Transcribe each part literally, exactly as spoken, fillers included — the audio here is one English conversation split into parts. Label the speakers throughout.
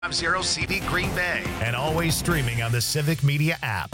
Speaker 1: Zero C D Green Bay.
Speaker 2: And always streaming on the Civic Media app.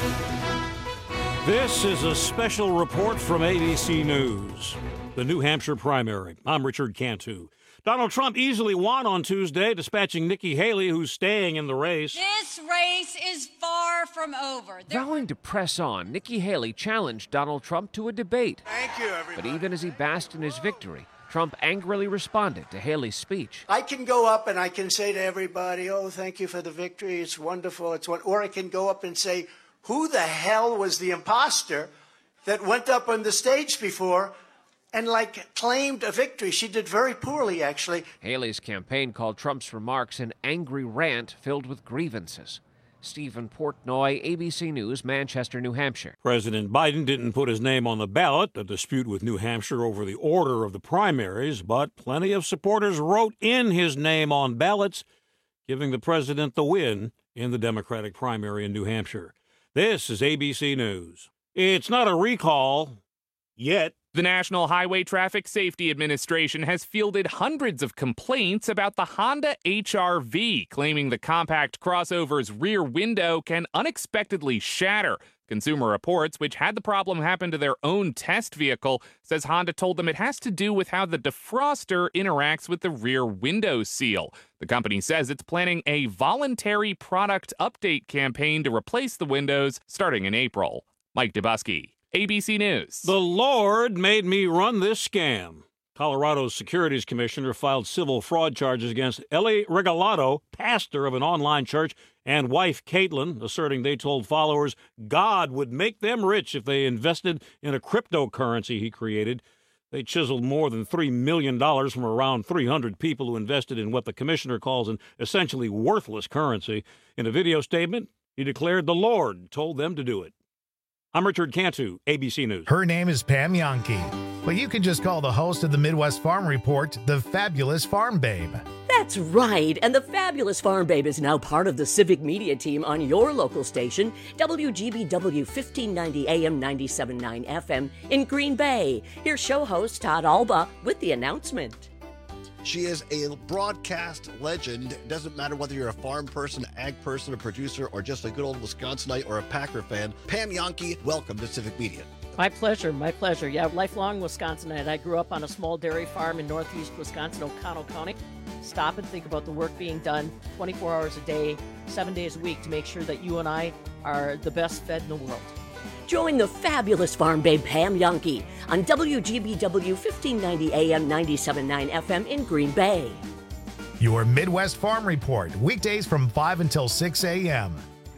Speaker 3: This is a special report from A B C News. The New Hampshire primary. I'm Richard Cantu. Donald Trump easily won on Tuesday, dispatching Nikki Haley, who's staying in the race.
Speaker 4: This race is far from over. There-
Speaker 5: Vowing to press on, Nikki Haley challenged Donald Trump to a debate.
Speaker 6: Thank you, everybody.
Speaker 5: But even as he basked in his victory, Trump angrily responded to Haley's speech.
Speaker 7: I can go up and I can say to everybody, oh, thank you for the victory. It's wonderful. It's what, or I can go up and say, who the hell was the imposter that went up on the stage before and, like, claimed a victory? She did very poorly, actually.
Speaker 5: Haley's campaign called Trump's remarks an angry rant filled with grievances. Stephen Portnoy, A B C News, Manchester, New Hampshire.
Speaker 3: President Biden didn't put his name on the ballot, a dispute with New Hampshire over the order of the primaries, but plenty of supporters wrote in his name on ballots, giving the president the win in the Democratic primary in New Hampshire. This is A B C News. It's not a recall yet.
Speaker 8: The National Highway Traffic Safety Administration has fielded hundreds of complaints about the Honda H R V, claiming the compact crossover's rear window can unexpectedly shatter. Consumer Reports, which had the problem happen to their own test vehicle, says Honda told them it has to do with how the defroster interacts with the rear window seal. The company says it's planning a voluntary product update campaign to replace the windows starting in April. Mike Dubusky, A B C News.
Speaker 3: The Lord made me run this scam. Colorado's Securities Commissioner filed civil fraud charges against Eli Regalado, pastor of an online church, and wife Caitlin, asserting they told followers God would make them rich if they invested in a cryptocurrency he created. They chiseled more than three million dollars from around three hundred people who invested in what the commissioner calls an essentially worthless currency. In a video statement, he declared the Lord told them to do it. I'm Richard Cantu, A B C News.
Speaker 2: Her name is Pam Yonke, but you can just call the host of the Midwest Farm Report the Fabulous Farm Babe.
Speaker 9: That's right, and the Fabulous Farm Babe is now part of the Civic Media team on your local station, W G B W fifteen ninety A M ninety-seven point nine F M in Green Bay. Here's show host Todd Alba with the announcement.
Speaker 10: She is a broadcast legend. It doesn't matter whether you're a farm person, ag person, a producer, or just a good old Wisconsinite or a Packer fan. Pam Yonke, welcome to Civic Media.
Speaker 11: My pleasure, my pleasure. Yeah, lifelong Wisconsinite. I grew up on a small dairy farm in northeast Wisconsin, O'Connell County. Stop and think about the work being done twenty-four hours a day, seven days a week to make sure that you and I are the best fed in the world.
Speaker 9: Join the Fabulous Farm Babe Pam Yonke on W G B W fifteen ninety A M ninety-seven point nine F M in Green Bay.
Speaker 2: Your Midwest Farm Report, weekdays from five until six A M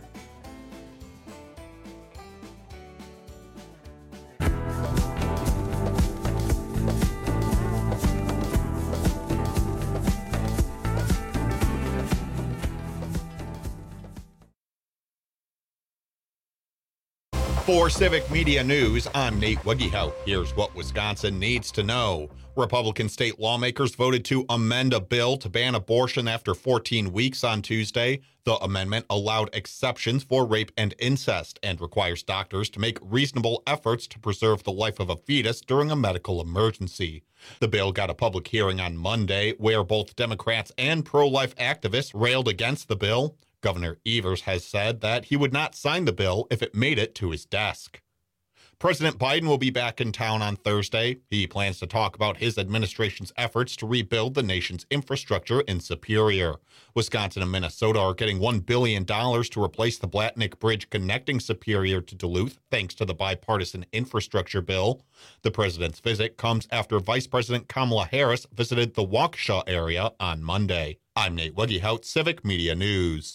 Speaker 12: For Civic Media News, I'm Nate Wiggyhout. Here's what Wisconsin needs to know. Republican state lawmakers voted to amend a bill to ban abortion after fourteen weeks on Tuesday. The amendment allowed exceptions for rape and incest and requires doctors to make reasonable efforts to preserve the life of a fetus during a medical emergency. The bill got a public hearing on Monday, where both Democrats and pro-life activists railed against the bill. Governor Evers has said that he would not sign the bill if it made it to his desk. President Biden will be back in town on Thursday. He plans to talk about his administration's efforts to rebuild the nation's infrastructure in Superior. Wisconsin and Minnesota are getting one billion dollars to replace the Blatnick Bridge connecting Superior to Duluth, thanks to the bipartisan infrastructure bill. The president's visit comes after Vice President Kamala Harris visited the Waukesha area on Monday. I'm Nate Wiggyhout, Civic Media News.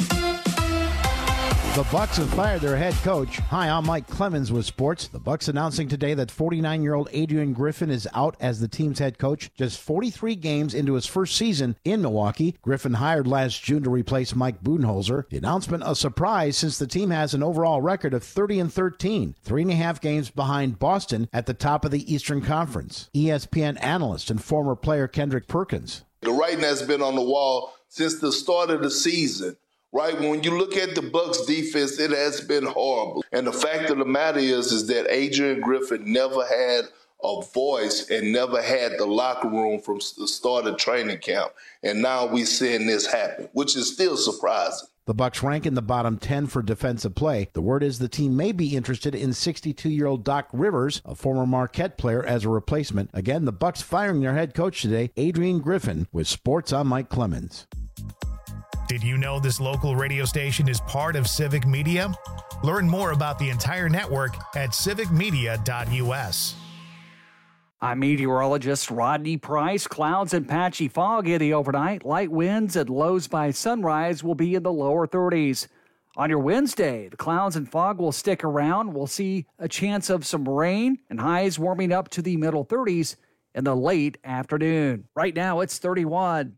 Speaker 13: The Bucks have fired their head coach. Hi, I'm Mike Clemens with sports. The Bucks announcing today that forty-nine-year-old Adrian Griffin is out as the team's head coach just forty-three games into his first season in Milwaukee. Griffin hired last June to replace Mike Budenholzer. The announcement a surprise since the team has an overall record of thirty and thirteen, three and a half games behind Boston at the top of the Eastern Conference. E S P N analyst and former player Kendrick Perkins.
Speaker 14: The writing has been on the wall since the start of the season. Right, when you look at the Bucks defense, it has been horrible. And the fact of the matter is, is that Adrian Griffin never had a voice and never had the locker room from the start of training camp. And now we're seeing this happen, which is still surprising.
Speaker 13: The Bucs rank in the bottom ten for defensive play. The word is the team may be interested in sixty-two-year-old Doc Rivers, a former Marquette player, as a replacement. Again, the Bucs firing their head coach today, Adrian Griffin, with Sports. I'm Mike Clemens.
Speaker 2: Did you know this local radio station is part of Civic Media? Learn more about the entire network at civic media dot u s.
Speaker 6: I'm meteorologist Rodney Price. Clouds and patchy fog in the overnight. Light winds and lows by sunrise will be in the lower thirties. On your Wednesday, the clouds and fog will stick around. We'll see a chance of some rain and highs warming up to the middle thirties in the late afternoon. Right now, it's thirty-one.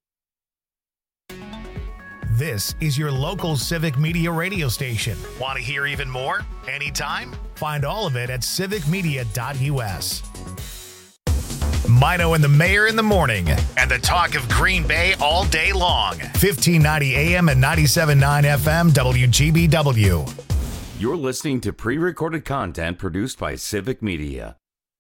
Speaker 2: This is your local Civic Media radio station. Want to hear even more? Anytime? Find all of it at civic media dot u s. Mino and the Mayor in the morning, and the talk of Green Bay all day long. fifteen ninety A M and ninety-seven point nine F M W G B W.
Speaker 15: You're listening to pre-recorded content produced by Civic Media.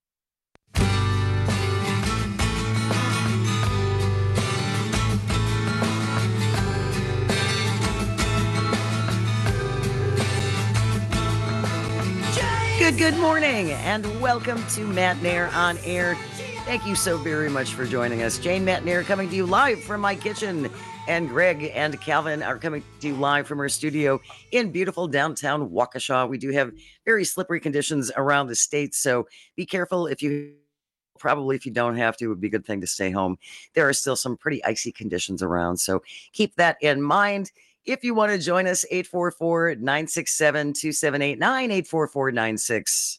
Speaker 16: Good, good morning, and welcome to Matt Nair on Air. Thank you so very much for joining us. Jane, Matt Nair coming to you live from my kitchen, and Greg and Calvin are coming to you live from our studio in beautiful downtown Waukesha. We do have very slippery conditions around the state, so be careful if you, probably if you don't have to, it would be a good thing to stay home. There are still some pretty icy conditions around, so keep that in mind. If you want to join us, eight four four, nine six seven, two seven eight nine, eight four four nine six.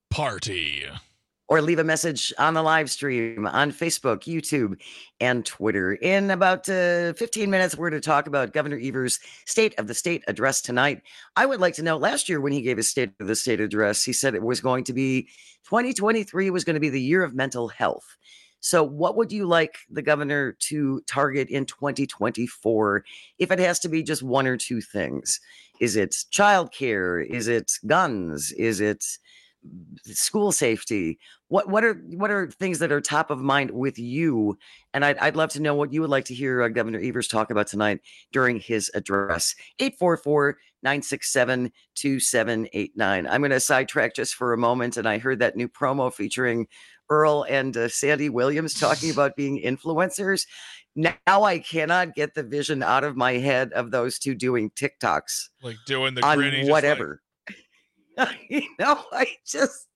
Speaker 17: Party.
Speaker 16: Or leave a message on the live stream on Facebook, YouTube, and Twitter. In about uh, fifteen minutes, we're going to talk about Governor Evers' State of the State address tonight. I would like to know, last year when he gave his State of the State address, he said it was going to be, twenty twenty-three was going to be the year of mental health. So what would you like the governor to target in twenty twenty-four if it has to be just one or two things? Is it childcare? Is it guns? Is it school safety? What what are what are things that are top of mind with you? And I'd, I'd love to know what you would like to hear uh, Governor Evers talk about tonight during his address. eight four four, nine six seven, two seven eight nine. I'm going to sidetrack just for a moment. And I heard that new promo featuring Earl and uh, Sandy Williams talking about being influencers. Now I cannot get the vision out of my head of those two doing TikToks.
Speaker 17: Like doing the
Speaker 16: on
Speaker 17: gritty,
Speaker 16: whatever. Like... you know, I just,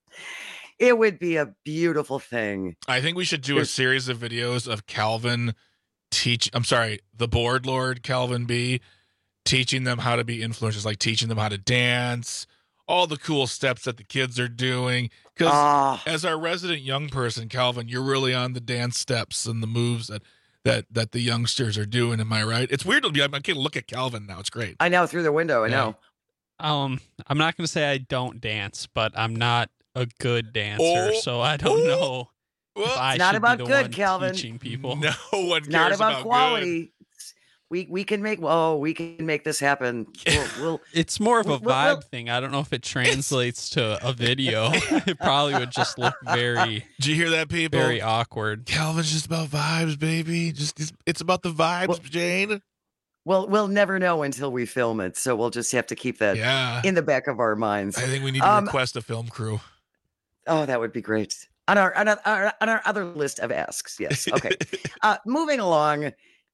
Speaker 16: it would be a beautiful thing.
Speaker 17: I think we should do a series of videos of Calvin teach, I'm sorry, the board lord, Calvin B, teaching them how to be influencers, like teaching them how to dance, all the cool steps that the kids are doing. Because
Speaker 16: Ah.
Speaker 17: as our resident young person, Calvin, you're really on the dance steps and the moves that, that, that the youngsters are doing. Am I right? It's weird to be, I can't look at Calvin now. It's great.
Speaker 16: I know, through the window. I
Speaker 17: Yeah.
Speaker 16: know.
Speaker 18: Um, I'm not going to say I don't dance, but I'm not a good dancer,
Speaker 17: Oh,
Speaker 18: so I don't know if I
Speaker 16: It's not
Speaker 18: should
Speaker 16: about
Speaker 18: be the
Speaker 16: good,
Speaker 18: one
Speaker 16: Calvin.
Speaker 18: teaching people.
Speaker 17: No one cares
Speaker 16: Not about,
Speaker 17: about
Speaker 16: quality.
Speaker 17: good.
Speaker 16: We we can make oh we can make this happen. We'll, we'll
Speaker 18: It's more of a
Speaker 16: Well, well,
Speaker 18: vibe
Speaker 16: well-
Speaker 18: thing. I don't know if it translates to a video. It probably would just look very,
Speaker 17: Did you hear that, people?
Speaker 18: very awkward.
Speaker 17: Calvin's just about vibes, baby. Just it's, it's about the vibes,
Speaker 16: Well-
Speaker 17: Jane.
Speaker 16: We'll we'll never know until we film it, so we'll just have to keep that
Speaker 17: Yeah.
Speaker 16: in the back of our minds.
Speaker 17: I think we need to
Speaker 16: Um,
Speaker 17: request a film crew.
Speaker 16: Oh, that would be great. On our on our, on our other list of asks, yes. Okay. uh, moving along,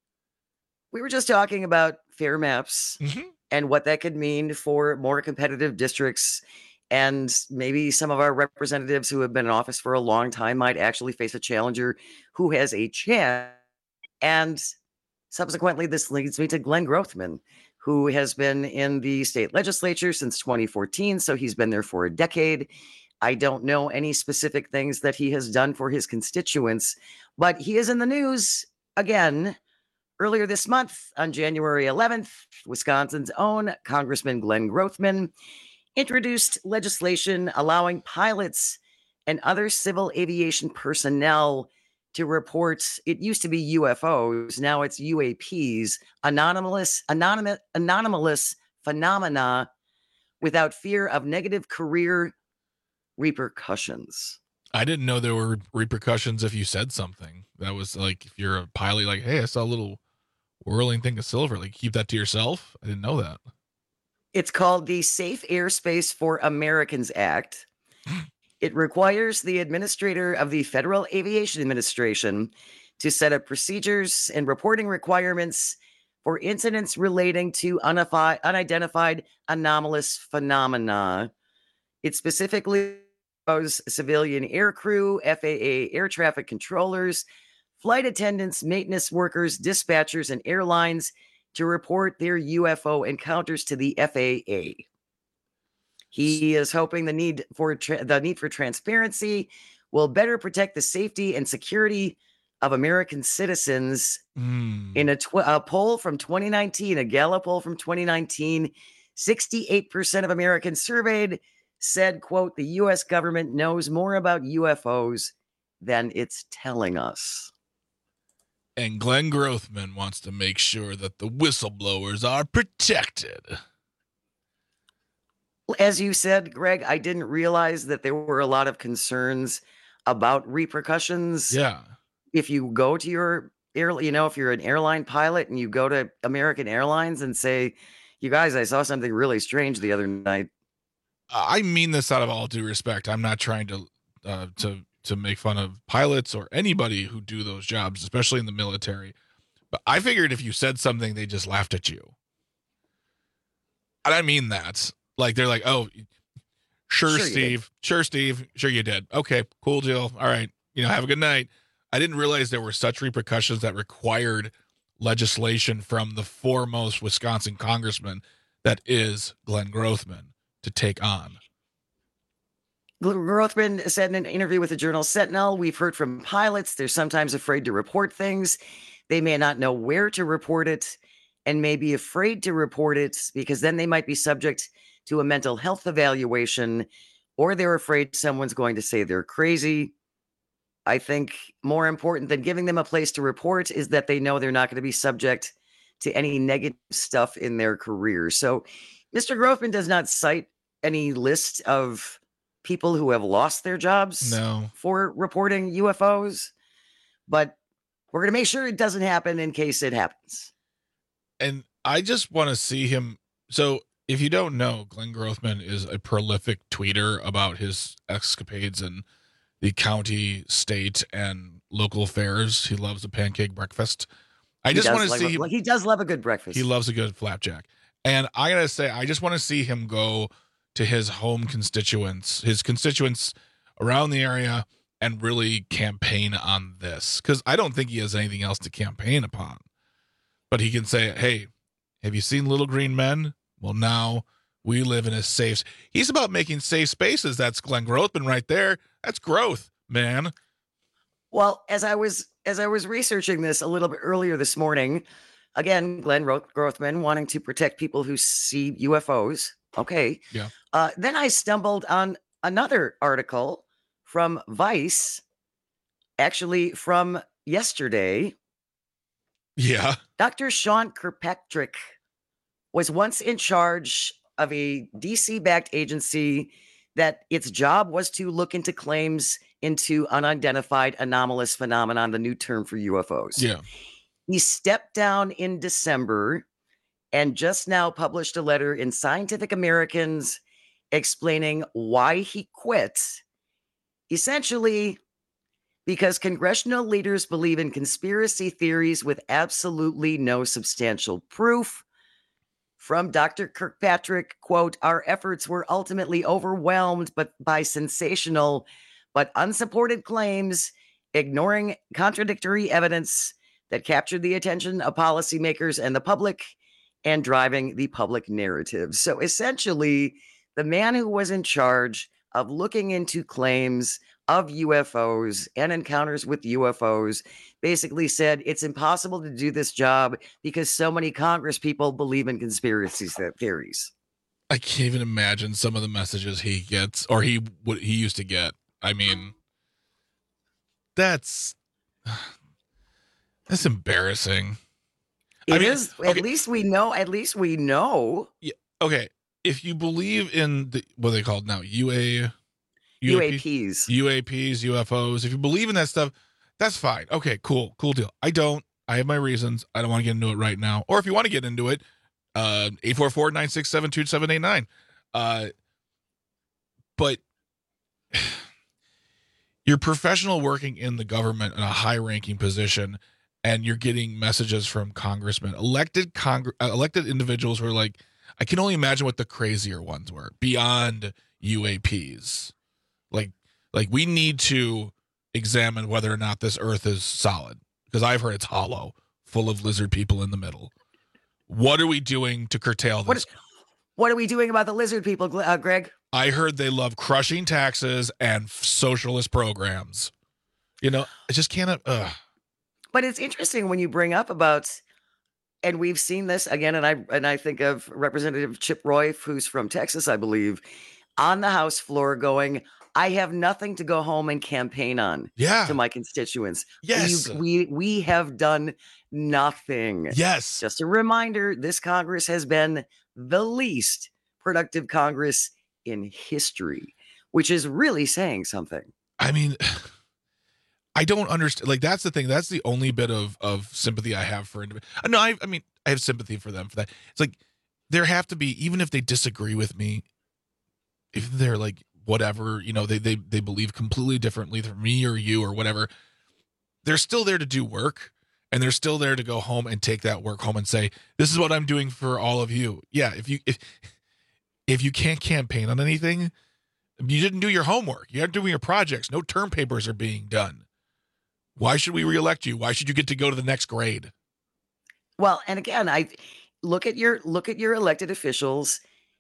Speaker 16: we were just talking about fair maps
Speaker 17: Mhm.
Speaker 16: and what that could mean for more competitive districts. And maybe some of our representatives who have been in office for a long time might actually face a challenger who has a chance. And subsequently, this leads me to Glenn Grothman, who has been in the state legislature since twenty fourteen. So he's been there for a decade. I don't know any specific things that he has done for his constituents, but he is in the news again. Earlier this month, on January eleventh, Wisconsin's own Congressman Glenn Grothman introduced legislation allowing pilots and other civil aviation personnel to report, it used to be U F Os, now it's U A Ps, anomalous, anonymous, anomalous phenomena without fear of negative career repercussions.
Speaker 17: I didn't know there were repercussions if you said something. That was like, if you're a pilot, like, hey, I saw a little whirling thing of silver. Like, keep that to yourself? I didn't know that.
Speaker 16: It's called the Safe Airspace for Americans Act. It requires the administrator of the Federal Aviation Administration to set up procedures and reporting requirements for incidents relating to unifi- unidentified anomalous phenomena. It specifically allows civilian aircrew, F A A air traffic controllers, flight attendants, maintenance workers, dispatchers, and airlines to report their U F O encounters to the F A A. He is hoping the need for tra- the need for transparency will better protect the safety and security of American citizens.
Speaker 17: Mm.
Speaker 16: In a, tw- a poll from twenty nineteen, a Gallup poll from twenty nineteen, sixty-eight percent of Americans surveyed said, quote, the U S government knows more about U F Os than it's telling us.
Speaker 17: And Glenn Grothman wants to make sure that the whistleblowers are protected.
Speaker 16: As you said, Greg, I didn't realize that there were a lot of concerns about repercussions.
Speaker 17: Yeah.
Speaker 16: If you go to your air, you know, if you're an airline pilot and you go to American Airlines and say, you guys, I saw something really strange the other night.
Speaker 17: I mean this out of all due respect. I'm not trying to uh, to to make fun of pilots or anybody who do those jobs, especially in the military. But I figured if you said something, they just laughed at you. And I mean that. Like, they're like, oh, sure,
Speaker 16: Sure you
Speaker 17: Steve. Sure, Steve. Sure you did. Okay, cool deal. All right. You know, have a good night. I didn't realize there were such repercussions that required legislation from the foremost Wisconsin congressman that is Glenn Grothman to take on.
Speaker 16: Grothman said in an interview with the journal Sentinel, we've heard from pilots. They're sometimes afraid to report things. They may not know where to report it and may be afraid to report it because then they might be subject to a mental health evaluation, or they're afraid someone's going to say they're crazy. I think more important than giving them a place to report is that they know they're not going to be subject to any negative stuff in their career. So Mister Grothman does not cite any list of people who have lost their jobs
Speaker 17: No.
Speaker 16: for reporting U F Os, but we're going to make sure it doesn't happen in case it happens.
Speaker 17: And I just want to see him. So if you don't know, Glenn Grothman is a prolific tweeter about his escapades in the county, state, and local affairs. He loves a pancake breakfast. I
Speaker 16: He
Speaker 17: just
Speaker 16: does
Speaker 17: want to
Speaker 16: love
Speaker 17: see
Speaker 16: a-
Speaker 17: him.
Speaker 16: He does love a good breakfast.
Speaker 17: He loves a good flapjack. And I got to say, I just want to see him go to his home constituents, his constituents around the area, and really campaign on this. Because I don't think he has anything else to campaign upon. But he can say, hey, have you seen Little Green Men? Well, now we live in a safe. He's about making safe spaces. That's Glenn Grothman right there. That's growth, man.
Speaker 16: Well, as I was as I was researching this a little bit earlier this morning, again, Glenn Roth- Grothman wanting to protect people who see U F Os. Okay.
Speaker 17: Yeah.
Speaker 16: Uh, then I stumbled on another article from Vice, actually from yesterday.
Speaker 17: Yeah.
Speaker 16: Doctor Sean Kirkpatrick was once in charge of a D C-backed agency that its job was to look into claims into unidentified anomalous phenomenon, the new term for U F Os.
Speaker 17: Yeah.
Speaker 16: He stepped down in December and just now published a letter in Scientific Americans explaining why he quit. Essentially, because congressional leaders believe in conspiracy theories with absolutely no substantial proof. From Doctor Kirkpatrick, quote, our efforts were ultimately overwhelmed but by sensational but unsupported claims, ignoring contradictory evidence that captured the attention of policymakers and the public and driving the public narrative. So essentially, the man who was in charge of looking into claims of U F Os and encounters with U F Os basically said it's impossible to do this job because so many Congress people believe in conspiracy theories.
Speaker 17: I can't even imagine some of the messages he gets or he what he used to get. I mean, that's that's embarrassing.
Speaker 16: It
Speaker 17: I mean,
Speaker 16: is.
Speaker 17: okay.
Speaker 16: At least we know. At least we know.
Speaker 17: Yeah. Okay. If you believe in the what are they called now? U A
Speaker 16: U A Ps.
Speaker 17: U A Ps, U F Os. If you believe in that stuff, that's fine. Okay, cool. Cool deal. I don't. I have my reasons. I don't want to get into it right now. Or if you want to get into it, uh, eight four four, nine six seven, two seven eight nine. Uh, but you're professional working in the government in a high-ranking position, and you're getting messages from congressmen, elected Congre- uh, elected individuals who are like, I can only imagine what the crazier ones were, beyond U A Ps. Like, like we need to examine whether or not this earth is solid, because I've heard it's hollow, full of lizard people in the middle. What are we doing to curtail this?
Speaker 16: What, is, what are we doing about the lizard people, uh, Greg?
Speaker 17: I heard they love crushing taxes and socialist programs. You know, I just can't. Uh.
Speaker 16: But it's interesting when you bring up about, and we've seen this again, and I and I think of Representative Chip Roy, who's from Texas, I believe, on the House floor going, I have nothing to go home and campaign on
Speaker 17: yeah.
Speaker 16: to my constituents.
Speaker 17: Yes.
Speaker 16: We, we, we have done nothing.
Speaker 17: Yes.
Speaker 16: Just a reminder, this Congress has been the least productive Congress in history, which is really saying something.
Speaker 17: I mean, I don't understand. Like, that's the thing. That's the only bit of, of sympathy I have for individuals. No, I, I mean, I have sympathy for them for that. It's like, there have to be, even if they disagree with me, if they're like, whatever, you know, they, they, they believe completely differently from me or you or whatever, they're still there to do work, and they're still there to go home and take that work home and say, this is what I'm doing for all of you. Yeah. If you, if, if you can't campaign on anything, you didn't do your homework. You aren't doing your projects. No term papers are being done. Why should we reelect you? Why should you get to go to the next grade?
Speaker 16: Well, and again, I look at your, look at your elected officials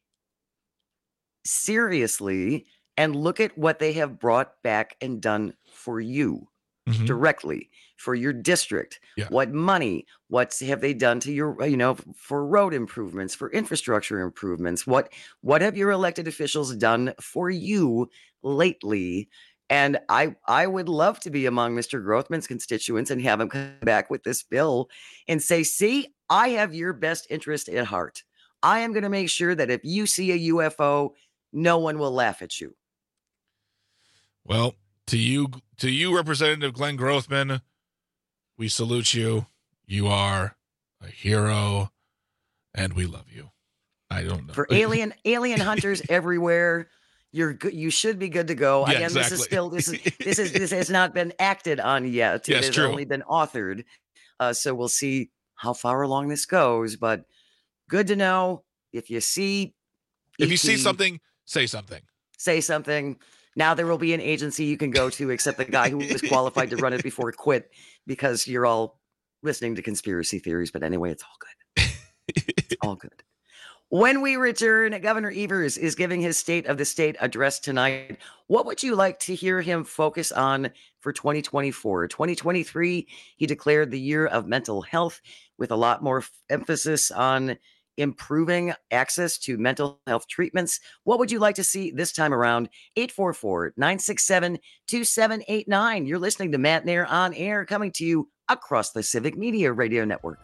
Speaker 16: seriously, and look at what they have brought back and done for you mm-hmm. directly, for your district. Yeah. What money, what have they done to your, you know, for road improvements, for infrastructure improvements? What, what have your elected officials done for you lately? And I, I would love to be among Mister Grothman's constituents and have him come back with this bill and say, see, I have your best interest at heart. I am going to make sure that if you see a U F O, no one will laugh at you.
Speaker 17: Well, to you, to you, Representative Glenn Grothman, we salute you. You are a hero, and we love you. I don't know.
Speaker 16: For alien alien hunters everywhere, you're good. You should be good to go.
Speaker 17: Yeah,
Speaker 16: Again,
Speaker 17: exactly.
Speaker 16: this is still this is this is this has not been acted on yet.
Speaker 17: Yes,
Speaker 16: it has
Speaker 17: true.
Speaker 16: only been authored. Uh, so we'll see how far along this goes. But good to know. If you see,
Speaker 17: if you see something, say something.
Speaker 16: Say something. Now there will be an agency you can go to, except the guy who was qualified to run it before quit, because you're all listening to conspiracy theories. But anyway, it's all good. It's all good. When we return, Governor Evers is giving his State of the State address tonight. What would you like to hear him focus on for twenty twenty-four? twenty twenty-three, he declared the year of mental health, with a lot more f- emphasis on improving access to mental health treatments. What would you like to see this time around? eight four four, nine six seven, two seven eight nine. You're listening to Matt Nair on Air, coming to you across the Civic Media Radio Network.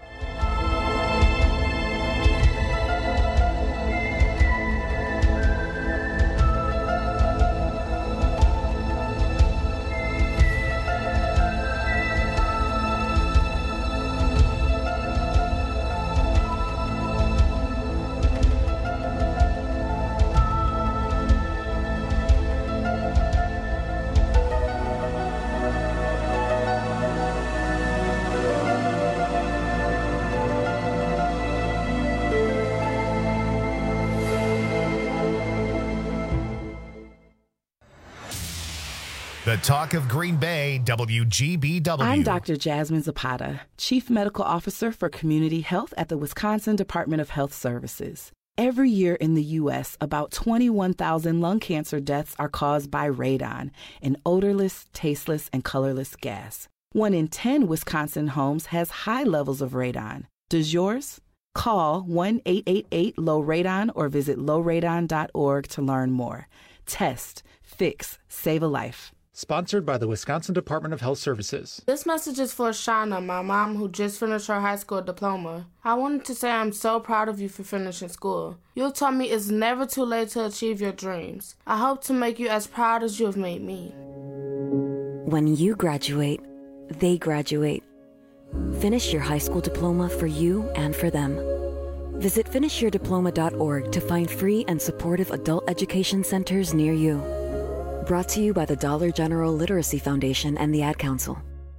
Speaker 2: The talk of Green Bay, W G B W.
Speaker 19: I'm Doctor Jasmine Zapata, Chief Medical Officer for Community Health at the Wisconsin Department of Health Services. Every year in the U S, about twenty-one thousand lung cancer deaths are caused by radon, an odorless, tasteless, and colorless gas. One in ten Wisconsin homes has high levels of radon. Does yours? Call one eight eight eight, low radon or visit low radon dot org to learn more. Test, fix, save a life.
Speaker 20: Sponsored by the Wisconsin Department of Health Services.
Speaker 21: This message is for Shauna, my mom who just finished her high school diploma. I wanted to say I'm so proud of you for finishing school. You taught me it's never too late to achieve your dreams. I hope to make you as proud as you have made me.
Speaker 22: When you graduate, they graduate. Finish your high school diploma for you and for them. Visit finish your diploma dot org to find free and supportive adult education centers near you. Brought to you by the Dollar General Literacy Foundation and the Ad Council.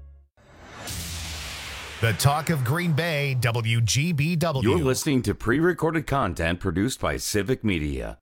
Speaker 2: The Talk of Green Bay, W G B W.
Speaker 15: You're listening to pre-recorded content produced by Civic Media.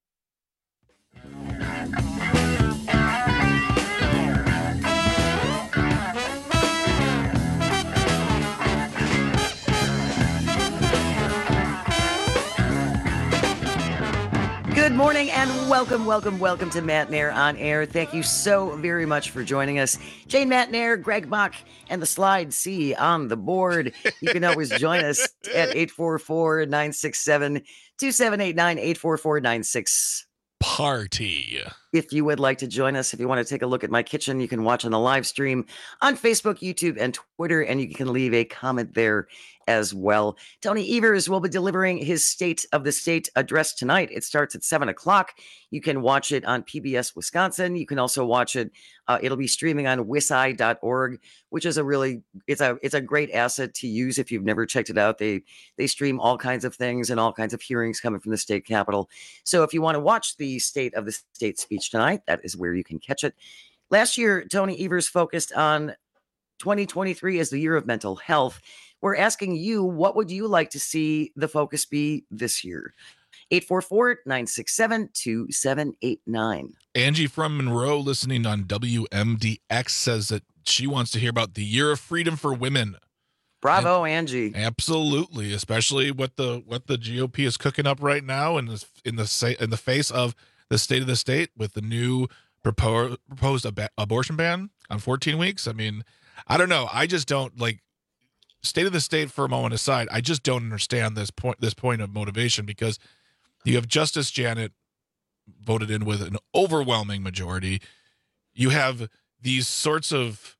Speaker 16: Good morning and welcome, welcome, welcome to Matt Nair on Air. Thank you so very much for joining us. Jane Matt Nair, Greg Bach, and the Slide C on the board. You can always join us at eight four four, nine six seven, two seven eight nine, eight four four, nine six.
Speaker 17: Party.
Speaker 16: If you would like to join us, if you want to take a look at my kitchen, you can watch on the live stream on Facebook, YouTube, and Twitter, and you can leave a comment there as well. Tony Evers will be delivering his State of the State address tonight. It starts at seven o'clock. You can watch it on P B S Wisconsin. You can also watch it. Uh, it'll be streaming on wisi dot org, which is a really, it's a it's a great asset to use if you've never checked it out. They they stream all kinds of things and all kinds of hearings coming from the state capitol. So if you want to watch the State of the State speech tonight, that is where you can catch it. Last year, Tony Evers focused on twenty twenty-three as the year of mental health. We're asking you, what would you like to see the focus be this year? eight four four, nine six seven, two seven eight nine.
Speaker 17: Angie from Monroe, listening on W M D X, says that she wants to hear about the year of freedom for women.
Speaker 16: Bravo,
Speaker 17: and
Speaker 16: Angie.
Speaker 17: Absolutely, especially what the what the G O P is cooking up right now in the in the in the face of the state of the state with the new proposed proposed ab- abortion ban on fourteen weeks. I mean, I don't know. I just don't like. State of the state for a moment aside, I just don't understand this point this point of motivation, because you have Justice Janet voted in with an overwhelming majority. You have these sorts of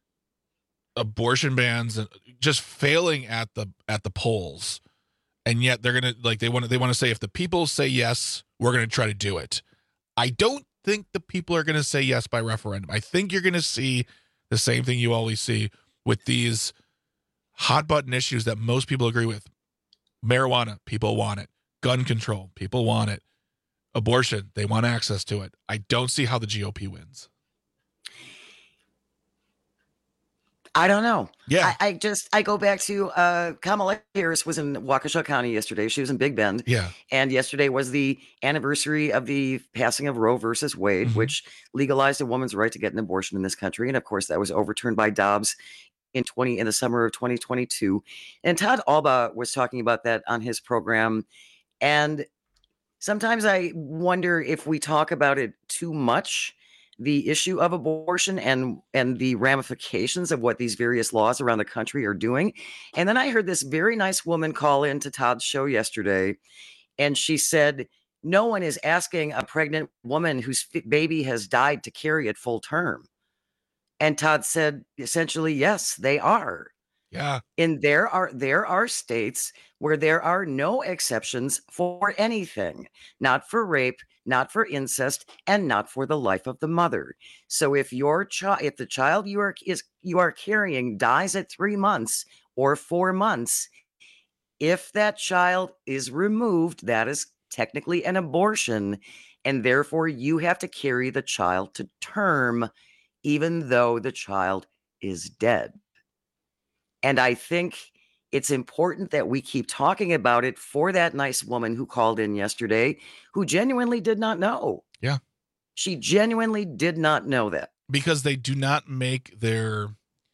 Speaker 17: abortion bans just failing at the at the polls, and yet they're gonna like they want to they want to say, if the people say yes, we're gonna try to do it. I don't think the people are gonna say yes by referendum. I think you're gonna see the same thing you always see with these hot button issues that most people agree with. Marijuana, people want it. Gun control, people want it. Abortion, they want access to it. I don't see how the G O P wins.
Speaker 16: I don't know.
Speaker 17: Yeah.
Speaker 16: I, I just, I go back to uh, Kamala Harris was in Waukesha County yesterday. She was in Big Bend.
Speaker 17: Yeah.
Speaker 16: And yesterday was the anniversary of the passing of Roe versus Wade,
Speaker 17: Mm-hmm.
Speaker 16: which legalized a woman's right to get an abortion in this country. And of course, that was overturned by Dobbs in twenty in the summer of twenty twenty-two. And Todd Alba was talking about that on his program. And sometimes I wonder if we talk about it too much, the issue of abortion and and the ramifications of what these various laws around the country are doing. And then I heard this very nice woman call into Todd's show yesterday, and she said, no one is asking a pregnant woman whose f- baby has died to carry it full term. And Todd said, essentially, yes, they are.
Speaker 17: Yeah.
Speaker 16: And there are there are states where there are no exceptions for anything, not for rape, not for incest, and not for the life of the mother. So if your child, if the child you are is you are carrying dies at three months or four months, if that child is removed, that is technically an abortion, and therefore you have to carry the child to term, even though the child is dead. And I think it's important that we keep talking about it for that nice woman who called in yesterday, who genuinely did not know.
Speaker 17: Yeah.
Speaker 16: She genuinely did not know that.
Speaker 17: Because they do not make their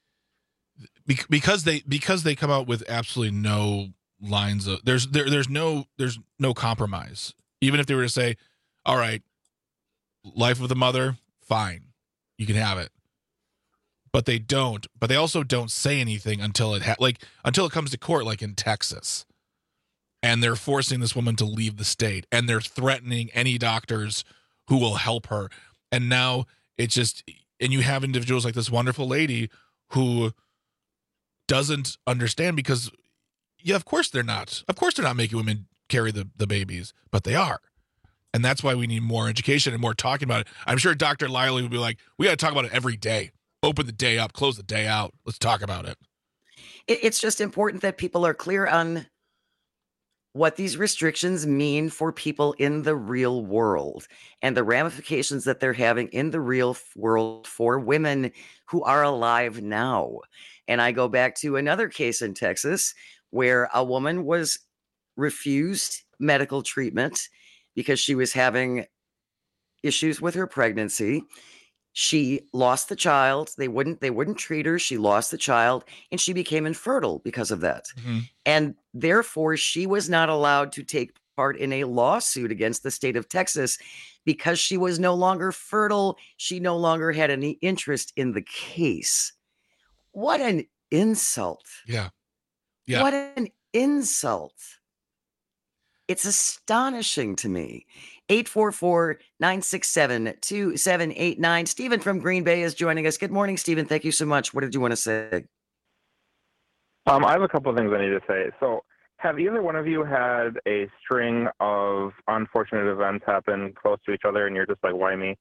Speaker 17: because they because they come out with absolutely no lines of there's there there's no there's no compromise. Even if they were to say, all right, life of the mother, fine, you can have it. But they don't. But they also don't say anything until it ha- like until it comes to court, like in Texas, and they're forcing this woman to leave the state, and they're threatening any doctors who will help her. And now it's just And you have individuals like this wonderful lady who doesn't understand because, yeah, of course they're not. Of course they're not making women carry the, the babies, but they are. And that's why we need more education and more talking about it. I'm sure Doctor Liley would be like, we got to talk about it every day. Open the day up, close the day out. Let's talk about it.
Speaker 16: It's just important that people are clear on what these restrictions mean for people in the real world and the ramifications that they're having in the real world for women who are alive now. And I go back to another case in Texas where a woman was refused medical treatment because she was having issues with her pregnancy. She lost the child. They wouldn't, they wouldn't treat her. She lost the child and she became infertile because of that.
Speaker 17: Mm-hmm.
Speaker 16: And therefore she was not allowed to take part in a lawsuit against the state of Texas because she was no longer fertile. She no longer had any interest in the case. What an insult.
Speaker 17: Yeah. Yeah.
Speaker 16: What an insult. It's astonishing to me. eight four four, nine six seven, two seven eight nine. Stephen from Green Bay is joining us. Good morning, Stephen. Thank you so much. What did you want to say?
Speaker 1: Um, I have a couple of things I need to say. So, have either one of you had a string of unfortunate events happen close to each other and you're just like, why me?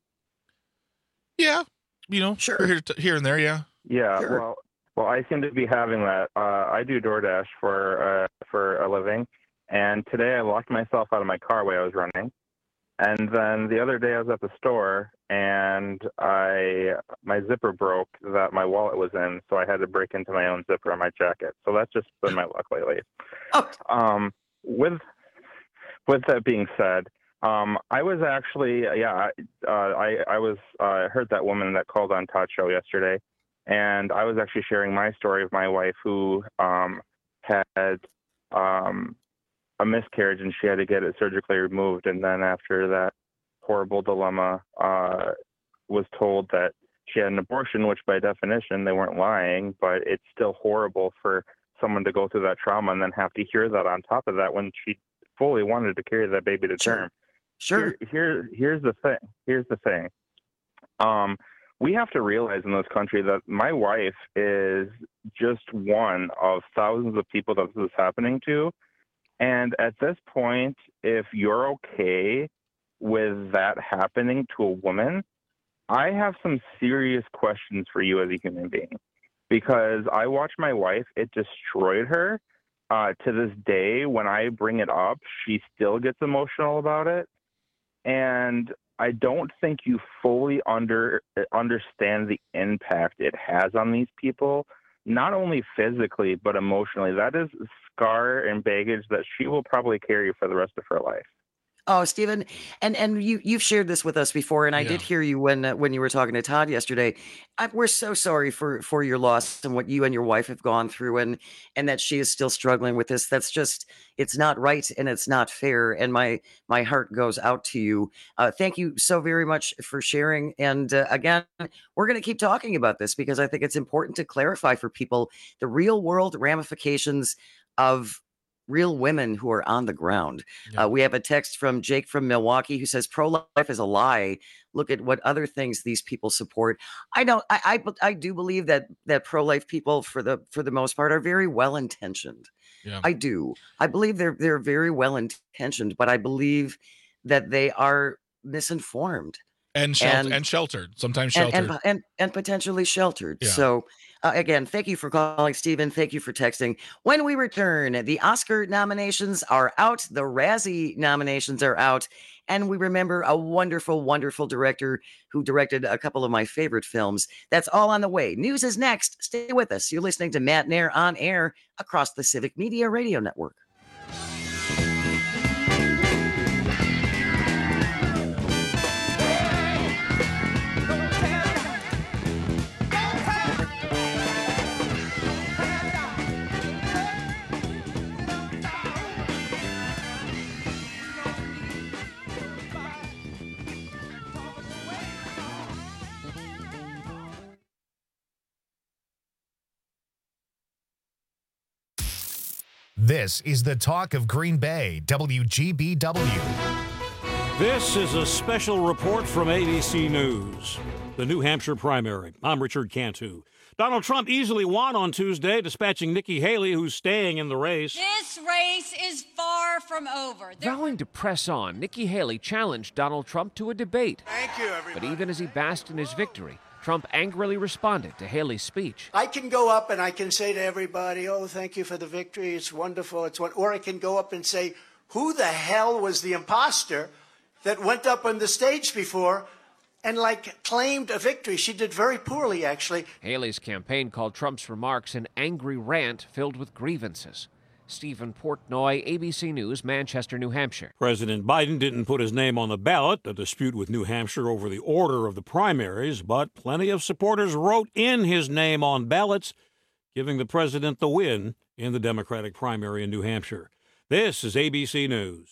Speaker 17: Yeah. You know,
Speaker 16: sure.
Speaker 17: Here, here and there, yeah.
Speaker 1: Yeah,
Speaker 16: Sure.
Speaker 1: well, well, I seem to be having that. Uh, I do DoorDash for uh, for a living, and today I locked myself out of my car while I was running. And then the other day I was at the store, and I my zipper broke that my wallet was in, so I had to break into my own zipper on my jacket. So that's just been my luck lately.
Speaker 16: Oh.
Speaker 1: Um, with with that being said, um, I was actually yeah I uh, I, I was uh, heard that woman that called on Todd's show yesterday, and I was actually sharing my story of my wife who um, had. Um, a miscarriage and she had to get it surgically removed. And then after that horrible dilemma, uh, was told that she had an abortion, which by definition, they weren't lying, but it's still horrible for someone to go through that trauma and then have to hear that on top of that when she fully wanted to carry that baby to term.
Speaker 16: Sure.
Speaker 1: Here, here, here's the thing. Here's the thing. Um, we have to realize in this country that my wife is just one of thousands of people that this is happening to. And at this point, if you're okay with that happening to a woman, I have some serious questions for you as a human being. Because I watched my wife, it destroyed her. Uh, to this day, when I bring it up, she still gets emotional about it. And I don't think you fully under understand the impact it has on these people, not only physically, but emotionally. That is scar and baggage that she will probably carry for the rest of her life.
Speaker 16: Oh, Stephen, and and you you've shared this with us before, and I
Speaker 17: Yeah.
Speaker 16: did hear you when uh, when you were talking to Todd yesterday. I, we're so sorry for for your loss and what you and your wife have gone through, and and that she is still struggling with this. That's just it's not right and it's not fair. And my my heart goes out to you. Uh, thank you so very much for sharing. And uh, again, we're going to keep talking about this because I think it's important to clarify for people the real world ramifications of real women who are on the ground.
Speaker 17: Yeah.
Speaker 16: Uh, we have a text from Jake from Milwaukee who says pro-life is a lie. Look at what other things these people support. I don't. I I, I do believe that that pro-life people, for the for the most part, are very well intentioned.
Speaker 17: Yeah.
Speaker 16: I do. I believe they're they're very well intentioned, but I believe that they are misinformed
Speaker 17: And, shel-
Speaker 16: and
Speaker 17: and sheltered, sometimes
Speaker 16: and
Speaker 17: sheltered.
Speaker 16: and, and, and potentially sheltered.
Speaker 17: Yeah.
Speaker 16: So, uh, again, thank you for calling, Stephen. Thank you for texting. When we return, the Oscar nominations are out, the Razzie nominations are out, and we remember a wonderful, wonderful director who directed a couple of my favorite films. That's all on the way. News is next. Stay with us. You're listening to Matt Nair on air across the Civic Media Radio Network.
Speaker 2: This is the talk of Green Bay, W G B W.
Speaker 3: This is a special report from A B C News. the New Hampshire primary. I'm Richard Cantu. Donald Trump easily won on Tuesday, dispatching Nikki Haley, who's staying in the race.
Speaker 4: This race is far from over. There-
Speaker 5: Vowing to press on, Nikki Haley challenged Donald Trump to a debate.
Speaker 7: Thank you, everybody.
Speaker 5: But even as he basked in his victory, Trump angrily responded to Haley's speech.
Speaker 7: I can go up and I can say to everybody, oh, thank you for the victory. It's wonderful. It's what, or I can go up and say, who the hell was the imposter that went up on the stage before and, like, claimed a victory? She did very poorly, actually.
Speaker 5: Haley's campaign called Trump's remarks an angry rant filled with grievances. Stephen Portnoy, A B C News, Manchester, New Hampshire.
Speaker 3: President Biden didn't put his name on the ballot, a dispute with New Hampshire over the order of the primaries, but plenty of supporters wrote in his name on ballots, giving the president the win in the Democratic primary in New Hampshire. This is A B C News.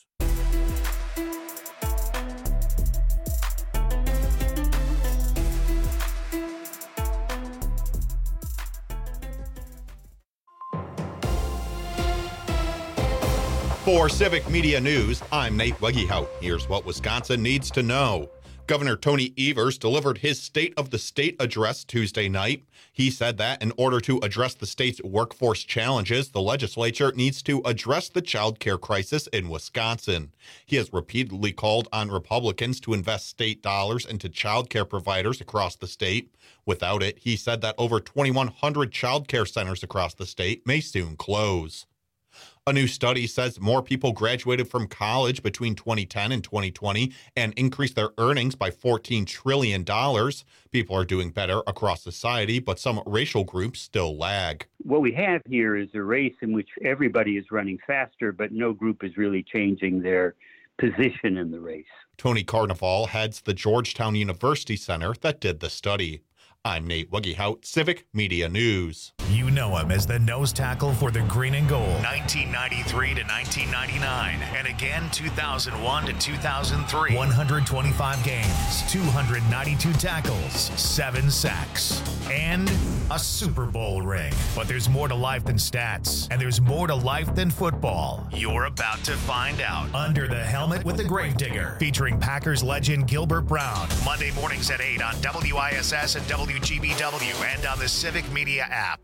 Speaker 12: For Civic Media News, I'm Nate Wegehout. Here's what Wisconsin needs to know. Governor Tony Evers delivered his State of the State address Tuesday night. He said that in order to address the state's workforce challenges, the legislature needs to address the child care crisis in Wisconsin. He has repeatedly called on Republicans to invest state dollars into child care providers across the state. Without it, he said that over twenty-one hundred child care centers across the state may soon close. A new study says more people graduated from college between twenty ten and twenty twenty and increased their earnings by fourteen trillion dollars. People are doing better across society, but some racial groups still lag.
Speaker 23: What we have here is a race in which everybody is running faster, but no group is really changing their position in the race.
Speaker 12: Tony Carnival heads the Georgetown University Center that did the study. I'm Nate Wegehout, Civic Media News.
Speaker 2: You know him as the nose tackle for the Green and Gold, nineteen ninety-three to nineteen ninety-nine, and again two thousand one to two thousand three. one hundred twenty-five games, two hundred ninety-two tackles, seven sacks, and a Super Bowl ring. But there's more to life than stats, and there's more to life than football. You're about to find out. Under the Helmet with the Gravedigger, featuring Packers legend Gilbert Brown, Monday mornings at eight on W I S S and W G B W and on the Civic Media app.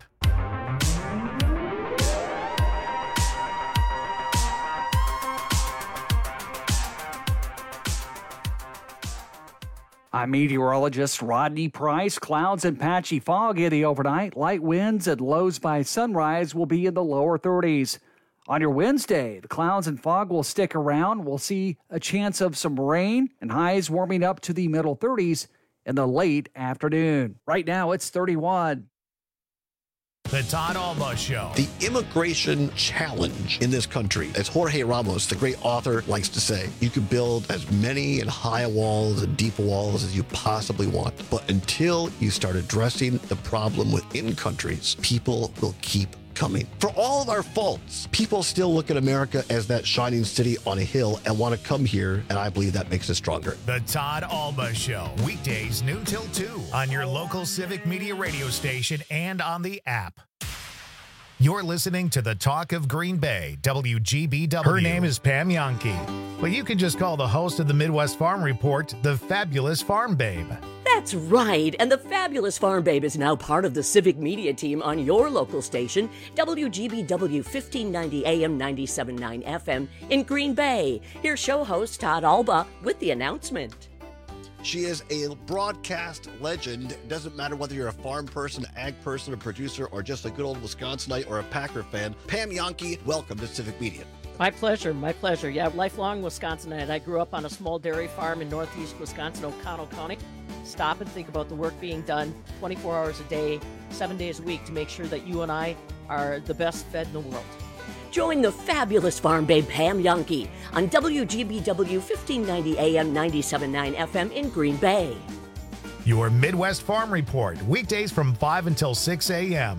Speaker 6: I'm meteorologist Rodney Price. Clouds and patchy fog in the overnight. Light winds and lows by sunrise will be in the lower thirties. On your Wednesday, the clouds and fog will stick around. We'll see a chance of some rain and highs warming up to the middle thirties in the late afternoon. Right now, it's thirty-one.
Speaker 2: The Todd Alba Show.
Speaker 10: The immigration challenge in this country, as Jorge Ramos, the great author, likes to say, you can build as many and high walls and deep walls as you possibly want. But until you start addressing the problem within countries, people will keep coming. For all of our faults, people still look at America as that shining city on a hill and want to come here, and I believe that makes us stronger.
Speaker 2: The Todd Alba Show, weekdays noon till two on your local Civic Media radio station and on the app. You're listening to the Talk of Green Bay, W G B W. Her name is Pam Yankee, but you can just call the host of the Midwest Farm Report the Fabulous Farm Babe.
Speaker 9: That's right, and the Fabulous Farm Babe is now part of the Civic Media team on your local station, W G B W fifteen ninety A M ninety-seven point nine F M in Green Bay. Here's show host Todd Alba with the announcement.
Speaker 10: She is a broadcast legend. It doesn't matter whether you're a farm person, ag person, a producer, or just a good old Wisconsinite or a Packer fan. Pam Yankee, welcome to Civic Media.
Speaker 11: My pleasure, my pleasure. Yeah, lifelong Wisconsinite. I grew up on a small dairy farm in northeast Wisconsin, O'Connell County. Stop and think about the work being done twenty-four hours a day, seven days a week to make sure that you and I are the best fed in the world.
Speaker 9: Join the Fabulous Farm Babe Pam Yankee on W G B W fifteen ninety A M ninety-seven point nine F M in Green Bay.
Speaker 2: Your Midwest Farm Report, weekdays from five until six A M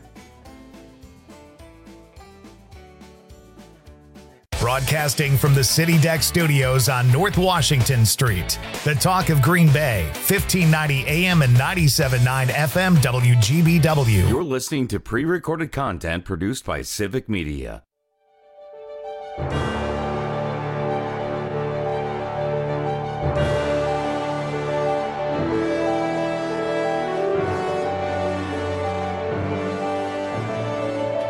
Speaker 2: Broadcasting from the City Deck Studios on North Washington Street. The Talk of Green Bay, fifteen ninety A M and ninety-seven point nine F M W G B W.
Speaker 15: You're listening to pre-recorded content produced by Civic Media.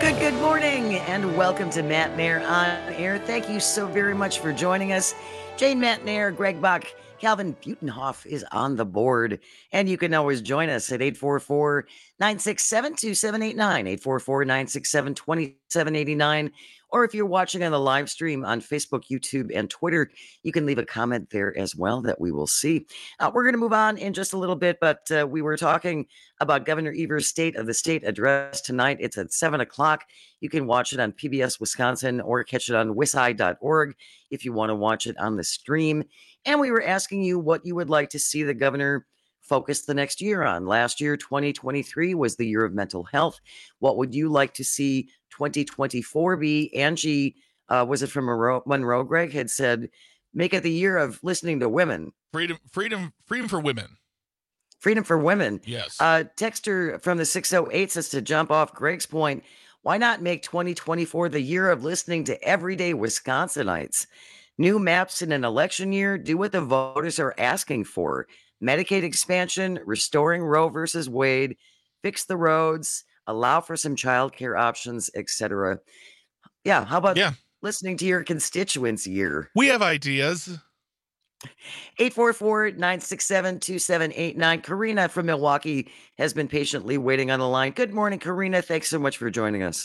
Speaker 16: Good, good morning, and welcome to Matt Nair on Air. Thank you so very much for joining us. Jane Matt Nair, Greg Bach, Calvin Butenhoff is on the board, and you can always join us at eight four four, nine six seven, two seven eight nine, eight four four, nine six seven, two seven eight nine, or if you're watching on the live stream on Facebook, YouTube, and Twitter, you can leave a comment there as well that we will see. Uh, we're going to move on in just a little bit, but uh, we were talking about Governor Evers' State of the State address tonight. It's at seven o'clock. You can watch it on P B S Wisconsin or catch it on wisi dot org if you want to watch it on the stream. And we were asking you what you would like to see the governor focus the next year on. Last year, twenty twenty-three, was the year of mental health. What would you like to see twenty twenty-four be? Angie, uh, was it from Monroe, Monroe, Greg, had said, make it the year of listening to women.
Speaker 17: Freedom, freedom, freedom for women.
Speaker 16: Freedom for women.
Speaker 17: Yes.
Speaker 16: Uh, texter from the six oh eight says, to jump off Greg's point, why not make twenty twenty-four the year of listening to everyday Wisconsinites? New maps in an election year, do what the voters are asking for. Medicaid expansion, restoring Roe versus Wade, fix the roads, allow for some childcare options, et cetera. Yeah, how about
Speaker 17: yeah.
Speaker 16: listening to your constituents year?
Speaker 17: We have ideas.
Speaker 16: eight four four, nine six seven, two seven eight nine. Karina from Milwaukee has been patiently waiting on the line. Good morning, Karina. Thanks so much for joining us.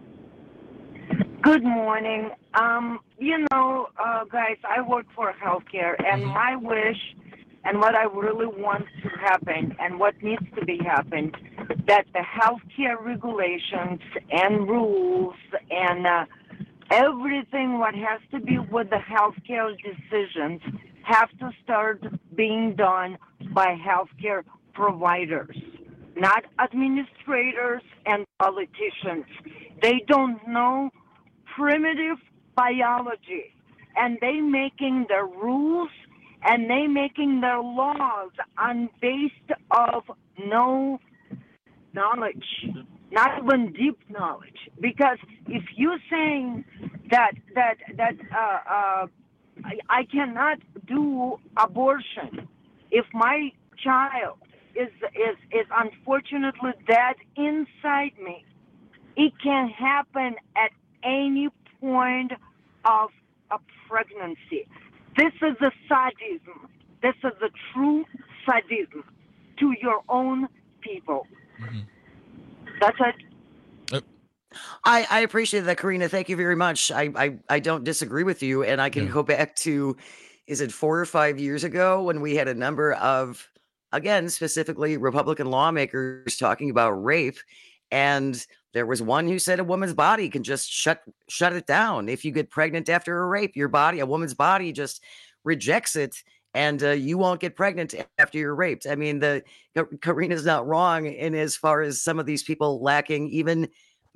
Speaker 8: Good morning. Um, you know, uh, guys, I work for healthcare, and my wish and what I really want to happen and what needs to be happened, that the healthcare regulations and rules and uh, everything what has to be with the healthcare decisions have to start being done by healthcare providers, not administrators and politicians. They don't know primitive biology, and they making their rules and they making their laws on based of no knowledge, not even deep knowledge. Because if you're saying that that that uh, uh, I, I cannot do abortion if my child is is is unfortunately dead inside me, it can happen at any point of a pregnancy. This is the sadism. This is the true sadism to your own people. Mm-hmm. That's it.
Speaker 16: I, I appreciate that, Karina. Thank you very much. I, I, I don't disagree with you. And I can yeah. go back to, is it four or five years ago when we had a number of, again, specifically Republican lawmakers talking about rape. And there was one who said a woman's body can just shut shut it down. If you get pregnant after a rape, your body, a woman's body just rejects it, and uh, you won't get pregnant after you're raped. I mean, the Karina's not wrong in as far as some of these people lacking even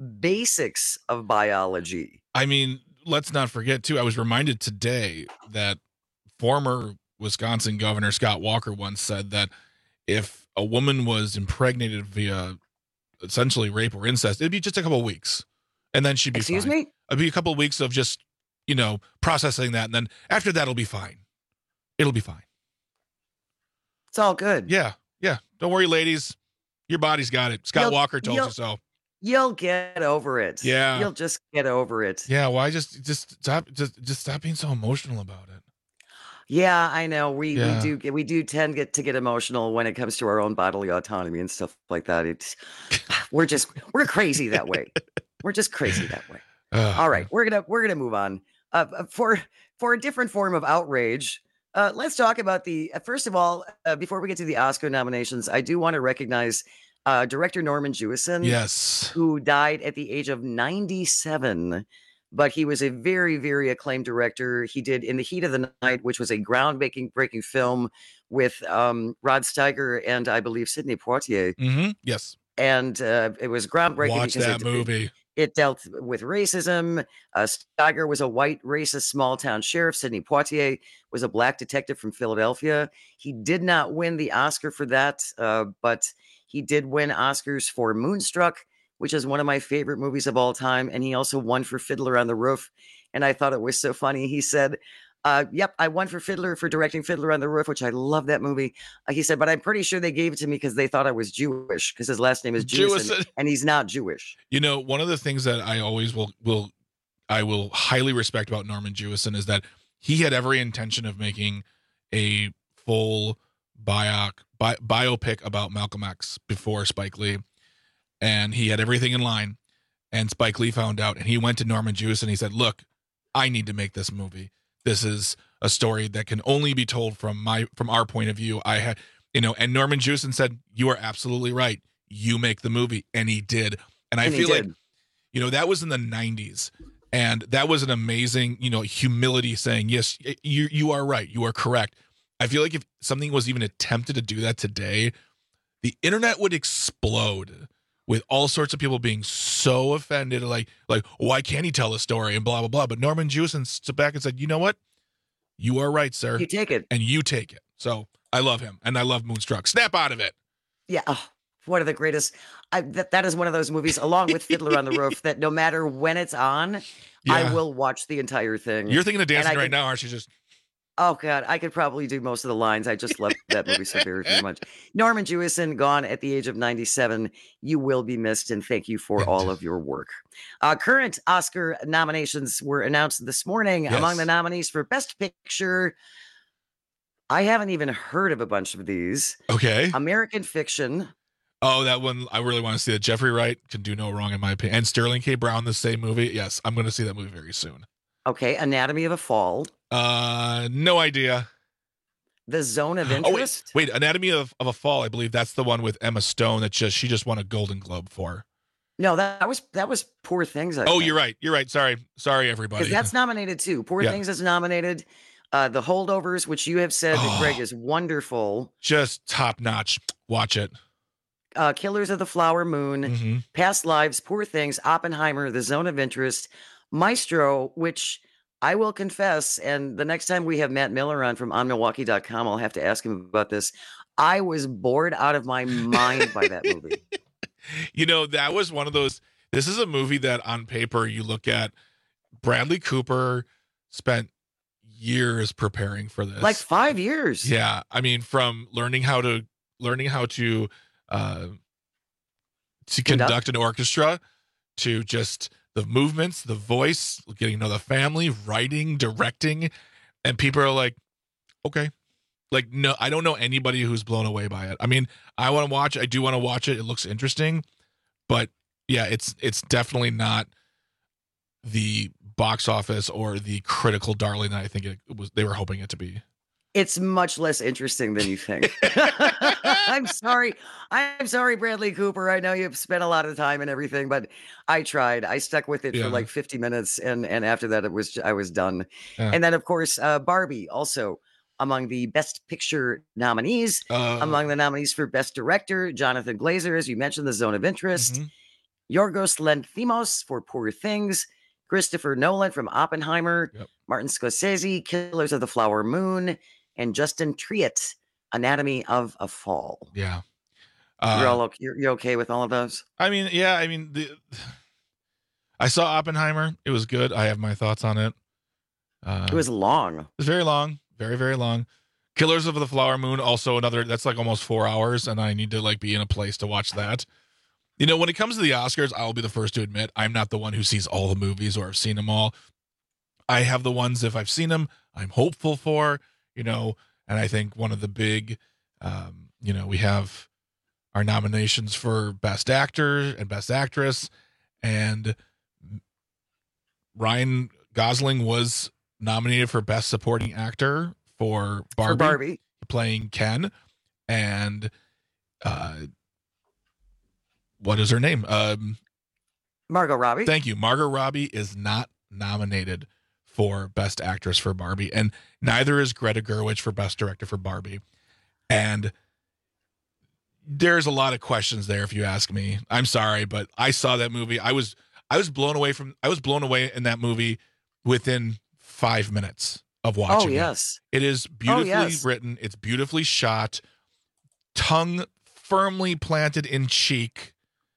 Speaker 16: basics of biology.
Speaker 17: I mean, let's not forget, too, I was reminded today that former Wisconsin Governor Scott Walker once said that if a woman was impregnated via essentially rape or incest, it'd be just a couple of weeks, and then she'd be
Speaker 16: Excuse
Speaker 17: fine.
Speaker 16: me?
Speaker 17: It'd be a couple of weeks of just, you know, processing that, and then after that, it'll be fine. It'll be fine.
Speaker 16: It's all good.
Speaker 17: Yeah, yeah. Don't worry, ladies. Your body's got it. Scott
Speaker 16: You'll,
Speaker 17: Walker told you so.
Speaker 16: You'll get over it.
Speaker 17: Yeah.
Speaker 16: You'll just get over it.
Speaker 17: Yeah. Why just just stop just just stop being so emotional about it.
Speaker 16: Yeah, I know. We
Speaker 17: Yeah.
Speaker 16: we do get we do tend get to get emotional when it comes to our own bodily autonomy and stuff like that. It's we're just we're crazy that way. We're just crazy that way. All right, we're gonna we're gonna move on. Uh, for for a different form of outrage, uh, let's talk about the. Uh, first of all, uh, before we get to the Oscar nominations, I do want to recognize uh, director Norman Jewison.
Speaker 17: Yes,
Speaker 16: who died at the age of ninety-seven. But he was a very, very acclaimed director. He did In the Heat of the Night, which was a groundbreaking breaking film with um, Rod Steiger and I believe Sidney Poitier.
Speaker 17: Mm-hmm. Yes.
Speaker 16: And uh, it was groundbreaking.
Speaker 17: Watch
Speaker 16: because
Speaker 17: that
Speaker 16: it,
Speaker 17: movie.
Speaker 16: It, it dealt with racism. Uh, Steiger was a white racist small town sheriff. Sidney Poitier was a black detective from Philadelphia. He did not win the Oscar for that, uh, but he did win Oscars for Moonstruck, which is one of my favorite movies of all time. And he also won for Fiddler on the Roof. And I thought it was so funny. He said, Uh, yep, I won for Fiddler for directing Fiddler on the Roof, which I love that movie. Uh, he said, but I'm pretty sure they gave it to me because they thought I was Jewish because his last name is Jewison,
Speaker 17: Jewison.
Speaker 16: and he's not Jewish.
Speaker 17: You know, one of the things that I always will will I will highly respect about Norman Jewison is that he had every intention of making a full bioc, bi- biopic about Malcolm X before Spike Lee, and he had everything in line. And Spike Lee found out, and he went to Norman Jewison and he said, "Look, I need to make this movie. This is a story that can only be told from my from our point of view." I had, you know, and Norman Jewison said, "You are absolutely right. You make the movie," and he did. And I
Speaker 16: And he
Speaker 17: feel like,
Speaker 16: did.
Speaker 17: you know, that was in the nineties, and that was an amazing, you know, humility saying, "Yes, you you are right. You are correct." I feel like if something was even attempted to do that today, the internet would explode with all sorts of people being so offended, like, like, why can't he tell a story and blah, blah, blah. But Norman Jewison stood back and said, you know what? You are right, sir.
Speaker 16: You take it.
Speaker 17: And you take it. So I love him. And I love Moonstruck. Snap out of it.
Speaker 16: Yeah. Oh, one of the greatest. I, that, that is one of those movies, along with Fiddler on the Roof, that no matter when it's on,
Speaker 17: Yeah.
Speaker 16: I will watch the entire thing.
Speaker 17: You're thinking of
Speaker 16: And
Speaker 17: dancing
Speaker 16: I
Speaker 17: right
Speaker 16: could-
Speaker 17: now, aren't you? Just
Speaker 16: Oh, God. I could probably do most of the lines. I just love that movie so very, very much. Norman Jewison, gone at the age of ninety-seven. You will be missed, and thank you for all of your work. Uh, current Oscar nominations were announced this morning.
Speaker 17: Yes.
Speaker 16: Among the nominees for Best Picture, I haven't even heard of a bunch of these.
Speaker 17: okay.
Speaker 16: American Fiction.
Speaker 17: Oh, that one. I really want to see that. Jeffrey Wright can do no wrong, in my opinion. And Sterling K. Brown, the same movie. Yes, I'm going to see that movie very soon.
Speaker 16: Okay, Anatomy of a Fall.
Speaker 17: Uh, no idea.
Speaker 16: The Zone of
Speaker 17: Oh,
Speaker 16: Interest.
Speaker 17: wait, wait. Anatomy of, of a Fall. I believe that's the one with Emma Stone that just she just won a Golden Globe for.
Speaker 16: No, that, that was that was Poor Things. I
Speaker 17: Oh,
Speaker 16: think.
Speaker 17: you're right. You're right. Sorry, sorry, everybody.
Speaker 16: Because that's nominated too. Poor
Speaker 17: Yeah.
Speaker 16: Things is nominated. Uh, the Holdovers, which you have said,
Speaker 17: Oh.
Speaker 16: Greg, is wonderful.
Speaker 17: just top notch. Watch it.
Speaker 16: Uh, Killers of the Flower Moon,
Speaker 17: Mhm.
Speaker 16: Past Lives, Poor Things, Oppenheimer, The Zone of Interest, Maestro, which I will confess, and the next time we have Matt Miller on from on milwaukee dot com, I'll have to ask him about this. I was bored out of my mind by that movie.
Speaker 17: You know, that was one of those. This is a movie that on paper you look at. Bradley Cooper spent years preparing for this.
Speaker 16: Like five years.
Speaker 17: Yeah, I mean, from learning how to learning how to uh, to
Speaker 16: Conduct.
Speaker 17: conduct an orchestra, to just the movements, the voice, getting to know the family, writing, directing, and people are like, okay, like no, I don't know anybody who's blown away by it. I mean, I want to watch. I do want to watch it. It looks interesting, but yeah, it's it's definitely not the box office or the critical darling that I think it was. They were hoping it to be.
Speaker 16: It's much less interesting than you think. I'm sorry. I'm sorry, Bradley Cooper. I know you've spent a lot of time and everything, but I tried. I stuck with it
Speaker 17: Yeah.
Speaker 16: for like fifty minutes, and and after that, it was I was done.
Speaker 17: Yeah.
Speaker 16: And then, of course, uh, Barbie also among the Best Picture nominees.
Speaker 17: Uh,
Speaker 16: among the nominees for Best Director, Jonathan Glazer, as you mentioned, The Zone of Interest.
Speaker 17: Mhm.
Speaker 16: Yorgos Lanthimos for Poor Things. Christopher Nolan from Oppenheimer.
Speaker 17: Yep.
Speaker 16: Martin Scorsese, Killers of the Flower Moon. And Justin Triet, Anatomy of a Fall.
Speaker 17: Yeah.
Speaker 16: you're
Speaker 17: Uh,
Speaker 16: all okay, you're, you okay with all of those?
Speaker 17: I mean, yeah, I mean, the, I saw Oppenheimer. It was good. I have my thoughts on it. Uh,
Speaker 16: It was long.
Speaker 17: It was very long, very, very long. Killers of the Flower Moon, also another, that's like almost four hours, and I need to like be in a place to watch that. You know, when it comes to the Oscars, I'll be the first to admit I'm not the one who sees all the movies or have seen them all. I have the ones, if I've seen them, I'm hopeful for, you know, and I think one of the big, um, you know, we have our nominations for Best Actor and Best Actress, and Ryan Gosling was nominated for Best Supporting Actor for Barbie,
Speaker 16: For Barbie.
Speaker 17: playing Ken, and uh, what is her name? Um,
Speaker 16: Margot Robbie.
Speaker 17: Thank you. Margot Robbie is not nominated for Best Actress for Barbie, and neither is Greta Gerwig for Best Director for Barbie. And there's a lot of questions there, if you ask me. I'm sorry, but I saw that movie. I was I was blown away from I was blown away in that movie within five minutes of watching
Speaker 16: Oh,
Speaker 17: it.
Speaker 16: yes.
Speaker 17: It is beautifully
Speaker 16: yes.
Speaker 17: written. It's beautifully shot. Tongue firmly planted in cheek.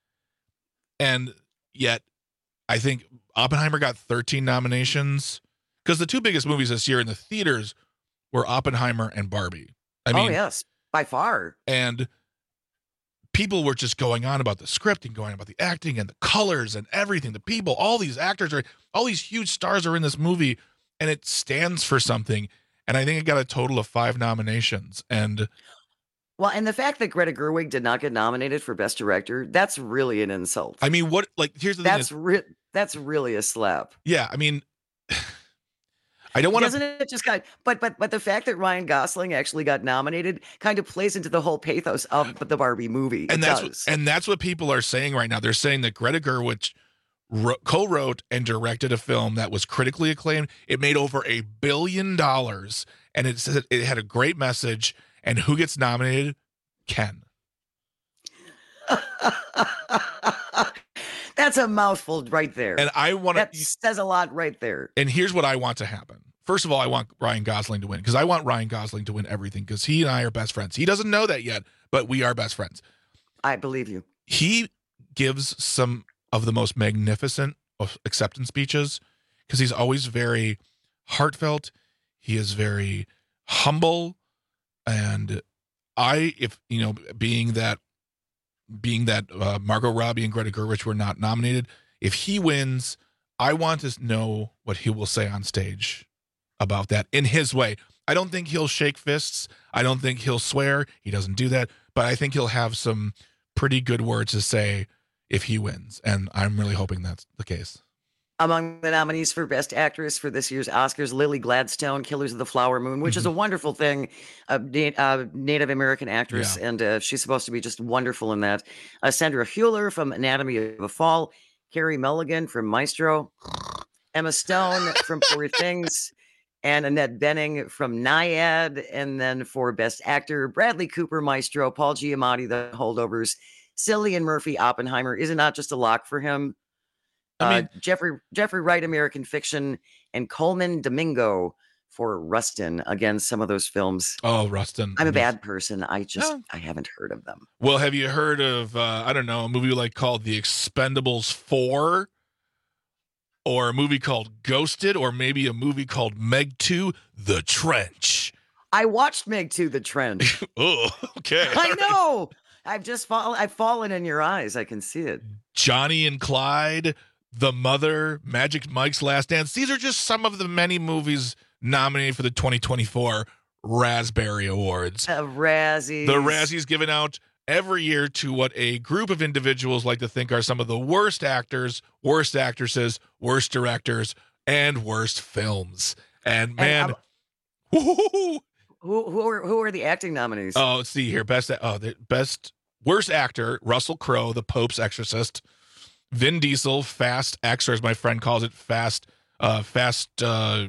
Speaker 17: And yet, I think Oppenheimer got thirteen nominations. Because the two biggest movies this year in the theaters were Oppenheimer and Barbie. I mean,
Speaker 16: oh, yes, by far.
Speaker 17: And people were just going on about the script and going about the acting and the colors and everything. The people, all these actors are, all these huge stars are in this movie, and it stands for something. And I think it got a total of five nominations. And
Speaker 16: well, and the fact that Greta Gerwig did not get nominated for Best Director, that's really an insult.
Speaker 17: I mean, what, like, here's the
Speaker 16: that's
Speaker 17: thing. Is,
Speaker 16: re- that's really a slap.
Speaker 17: Yeah, I mean, I don't want to.
Speaker 16: Doesn't it just got, but, but, but the fact that Ryan Gosling actually got nominated kind of plays into the whole pathos of the Barbie movie.
Speaker 17: And
Speaker 16: it
Speaker 17: that's
Speaker 16: does.
Speaker 17: What, and that's what people are saying right now. They're saying that Greta Gerwig wrote, co-wrote and directed a film that was critically acclaimed. It made over a billion dollars, and it said it had a great message. And who gets nominated? Ken.
Speaker 16: That's a mouthful right there.
Speaker 17: And I want to.
Speaker 16: That says a lot right there.
Speaker 17: And here's what I want to happen. First of all, I want Ryan Gosling to win because I want Ryan Gosling to win everything because he and I are best friends. He doesn't know that yet, but we are best friends.
Speaker 16: I believe you.
Speaker 17: He gives some of the most magnificent of acceptance speeches because he's always very heartfelt. He is very humble. And I, if, you know, being that, being that uh, Margot Robbie and Greta Gerwig were not nominated, if he wins, I want to know what he will say on stage about that in his way. I don't think he'll shake fists. I don't think he'll swear. He doesn't do that. But I think he'll have some pretty good words to say if he wins. And I'm really hoping that's the case.
Speaker 16: Among the nominees for Best Actress for this year's Oscars, Lily Gladstone, Killers of the Flower Moon, which mm-hmm. is a wonderful thing, a uh, uh, Native American actress, yeah. and uh, she's supposed to be just wonderful in that. Uh, Sandra Hüller from Anatomy of a Fall, Carey Mulligan from Maestro, Emma Stone from Poor Things, and Annette Bening from Nyad. And then for Best Actor, Bradley Cooper, Maestro, Paul Giamatti, The Holdovers, Cillian Murphy, Oppenheimer. Is it not just a lock for him? I mean, uh, Jeffrey Jeffrey Wright, American Fiction, and Coleman Domingo for Rustin. Again, some of those films.
Speaker 17: Oh, Rustin.
Speaker 16: I'm a bad person. I just, no. I haven't heard of them.
Speaker 17: Well, have you heard of, uh, I don't know, a movie like called The Expendables four? Or a movie called Ghosted? Or maybe a movie called Meg two, The Trench?
Speaker 16: I watched Meg two, The Trench.
Speaker 17: Oh, okay.
Speaker 16: I know. I've just fallen, I've fallen in your eyes. I can see it.
Speaker 17: Johnny and Clyde, The Mother, Magic Mike's Last Dance. These are just some of the many movies nominated for the twenty twenty-four Raspberry Awards.
Speaker 16: The Razzies.
Speaker 17: The Razzies given out every year to what a group of individuals like to think are some of the worst actors, worst actresses, worst directors, and worst films. And man,
Speaker 16: and, um, who who are who are the acting nominees?
Speaker 17: Oh, let's see here. Best oh, the best worst actor, Russell Crowe, The Pope's Exorcist. Vin Diesel, Fast X, or as my friend calls it, Fast, uh, Fast, uh,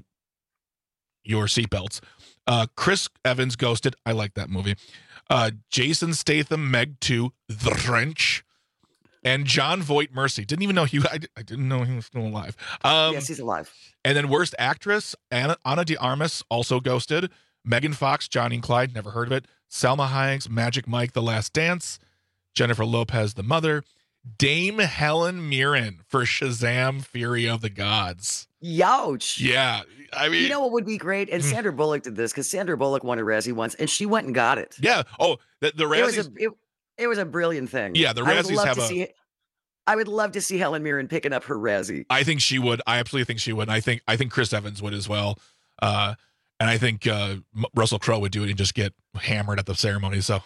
Speaker 17: Your Seatbelts. Uh, Chris Evans, Ghosted. I like that movie. Uh, Jason Statham, Meg two, The Trench, and John Voight, Mercy. Didn't even know he. I, I didn't know he was still alive. Um,
Speaker 16: yes, he's alive.
Speaker 17: And then worst actress, Anna, Ana de Armas, also Ghosted. Megan Fox, Johnny and Clyde, never heard of it. Selma Hayek, Magic Mike, The Last Dance. Jennifer Lopez, The Mother. Dame Helen Mirren for Shazam! Fury of the Gods.
Speaker 16: Youch.
Speaker 17: Yeah. I mean,
Speaker 16: you know what would be great? And Sandra Bullock did this because Sandra Bullock won a Razzie once and she went and got it.
Speaker 17: Yeah. Oh, the, the Razzies.
Speaker 16: It was a, it, it was a brilliant thing.
Speaker 17: Yeah, the Razzies have a.
Speaker 16: See, I would love to see Helen Mirren picking up her Razzie.
Speaker 17: I think she would. I absolutely think she would. And I think I think Chris Evans would as well. Uh, and I think uh, Russell Crowe would do it and just get hammered at the ceremony. So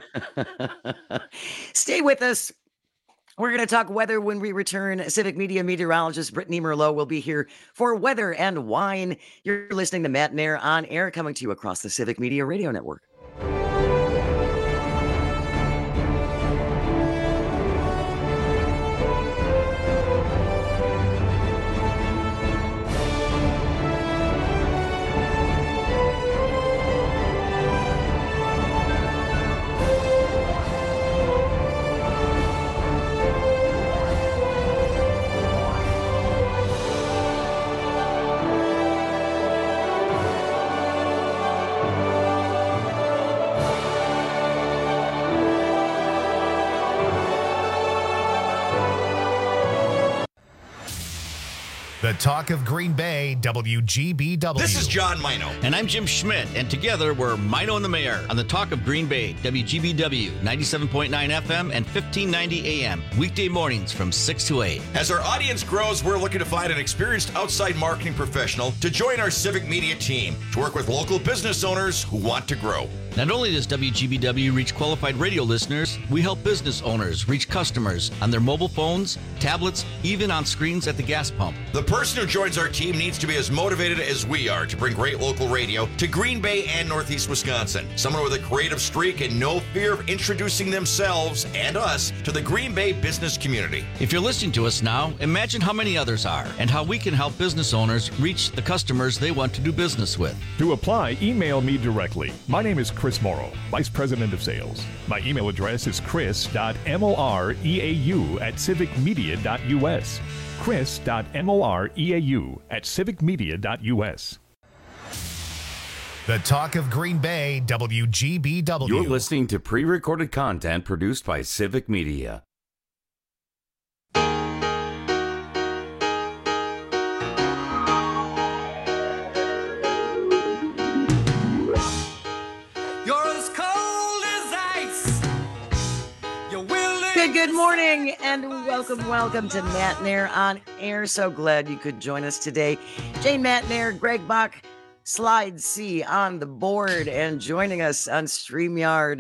Speaker 16: stay with us. We're going to talk weather when we return. Civic Media meteorologist Brittany Merlot will be here for Weather and Wine. You're listening to Matt Nair on air, coming to you across the Civic Media Radio Network.
Speaker 2: The Talk of Green Bay, W G B W.
Speaker 13: This is John Mino.
Speaker 14: And I'm Jim Schmidt. And together we're Mino and the Mayor on the Talk of Green Bay, W G B W, ninety-seven point nine F M and fifteen ninety A M. Weekday mornings from six to eight.
Speaker 13: As our audience grows, we're looking to find an experienced outside marketing professional to join our civic media team to work with local business owners who want to grow.
Speaker 14: Not only does W G B W reach qualified radio listeners, we help business owners reach customers on their mobile phones, tablets, even on screens at the gas pump.
Speaker 13: The person who joins our team needs to be as motivated as we are to bring great local radio to Green Bay and Northeast Wisconsin. Someone with a creative streak and no fear of introducing themselves and us to the Green Bay business community.
Speaker 14: If you're listening to us now, imagine how many others are and how we can help business owners reach the customers they want to do business with.
Speaker 18: To apply, email me directly. My name is Chris Morrow, Vice President of Sales. My email address is chris dot moreau at civic media dot u s. chris dot moreau at civic media dot u s.
Speaker 2: The Talk of Green Bay, W G B W.
Speaker 15: You're listening to pre-recorded content produced by Civic Media.
Speaker 16: Good, good morning and welcome, welcome to Matt Nair on Air. So glad you could join us today. Jane Matt Nair, Greg Bach, Slide C on the board, and joining us on StreamYard,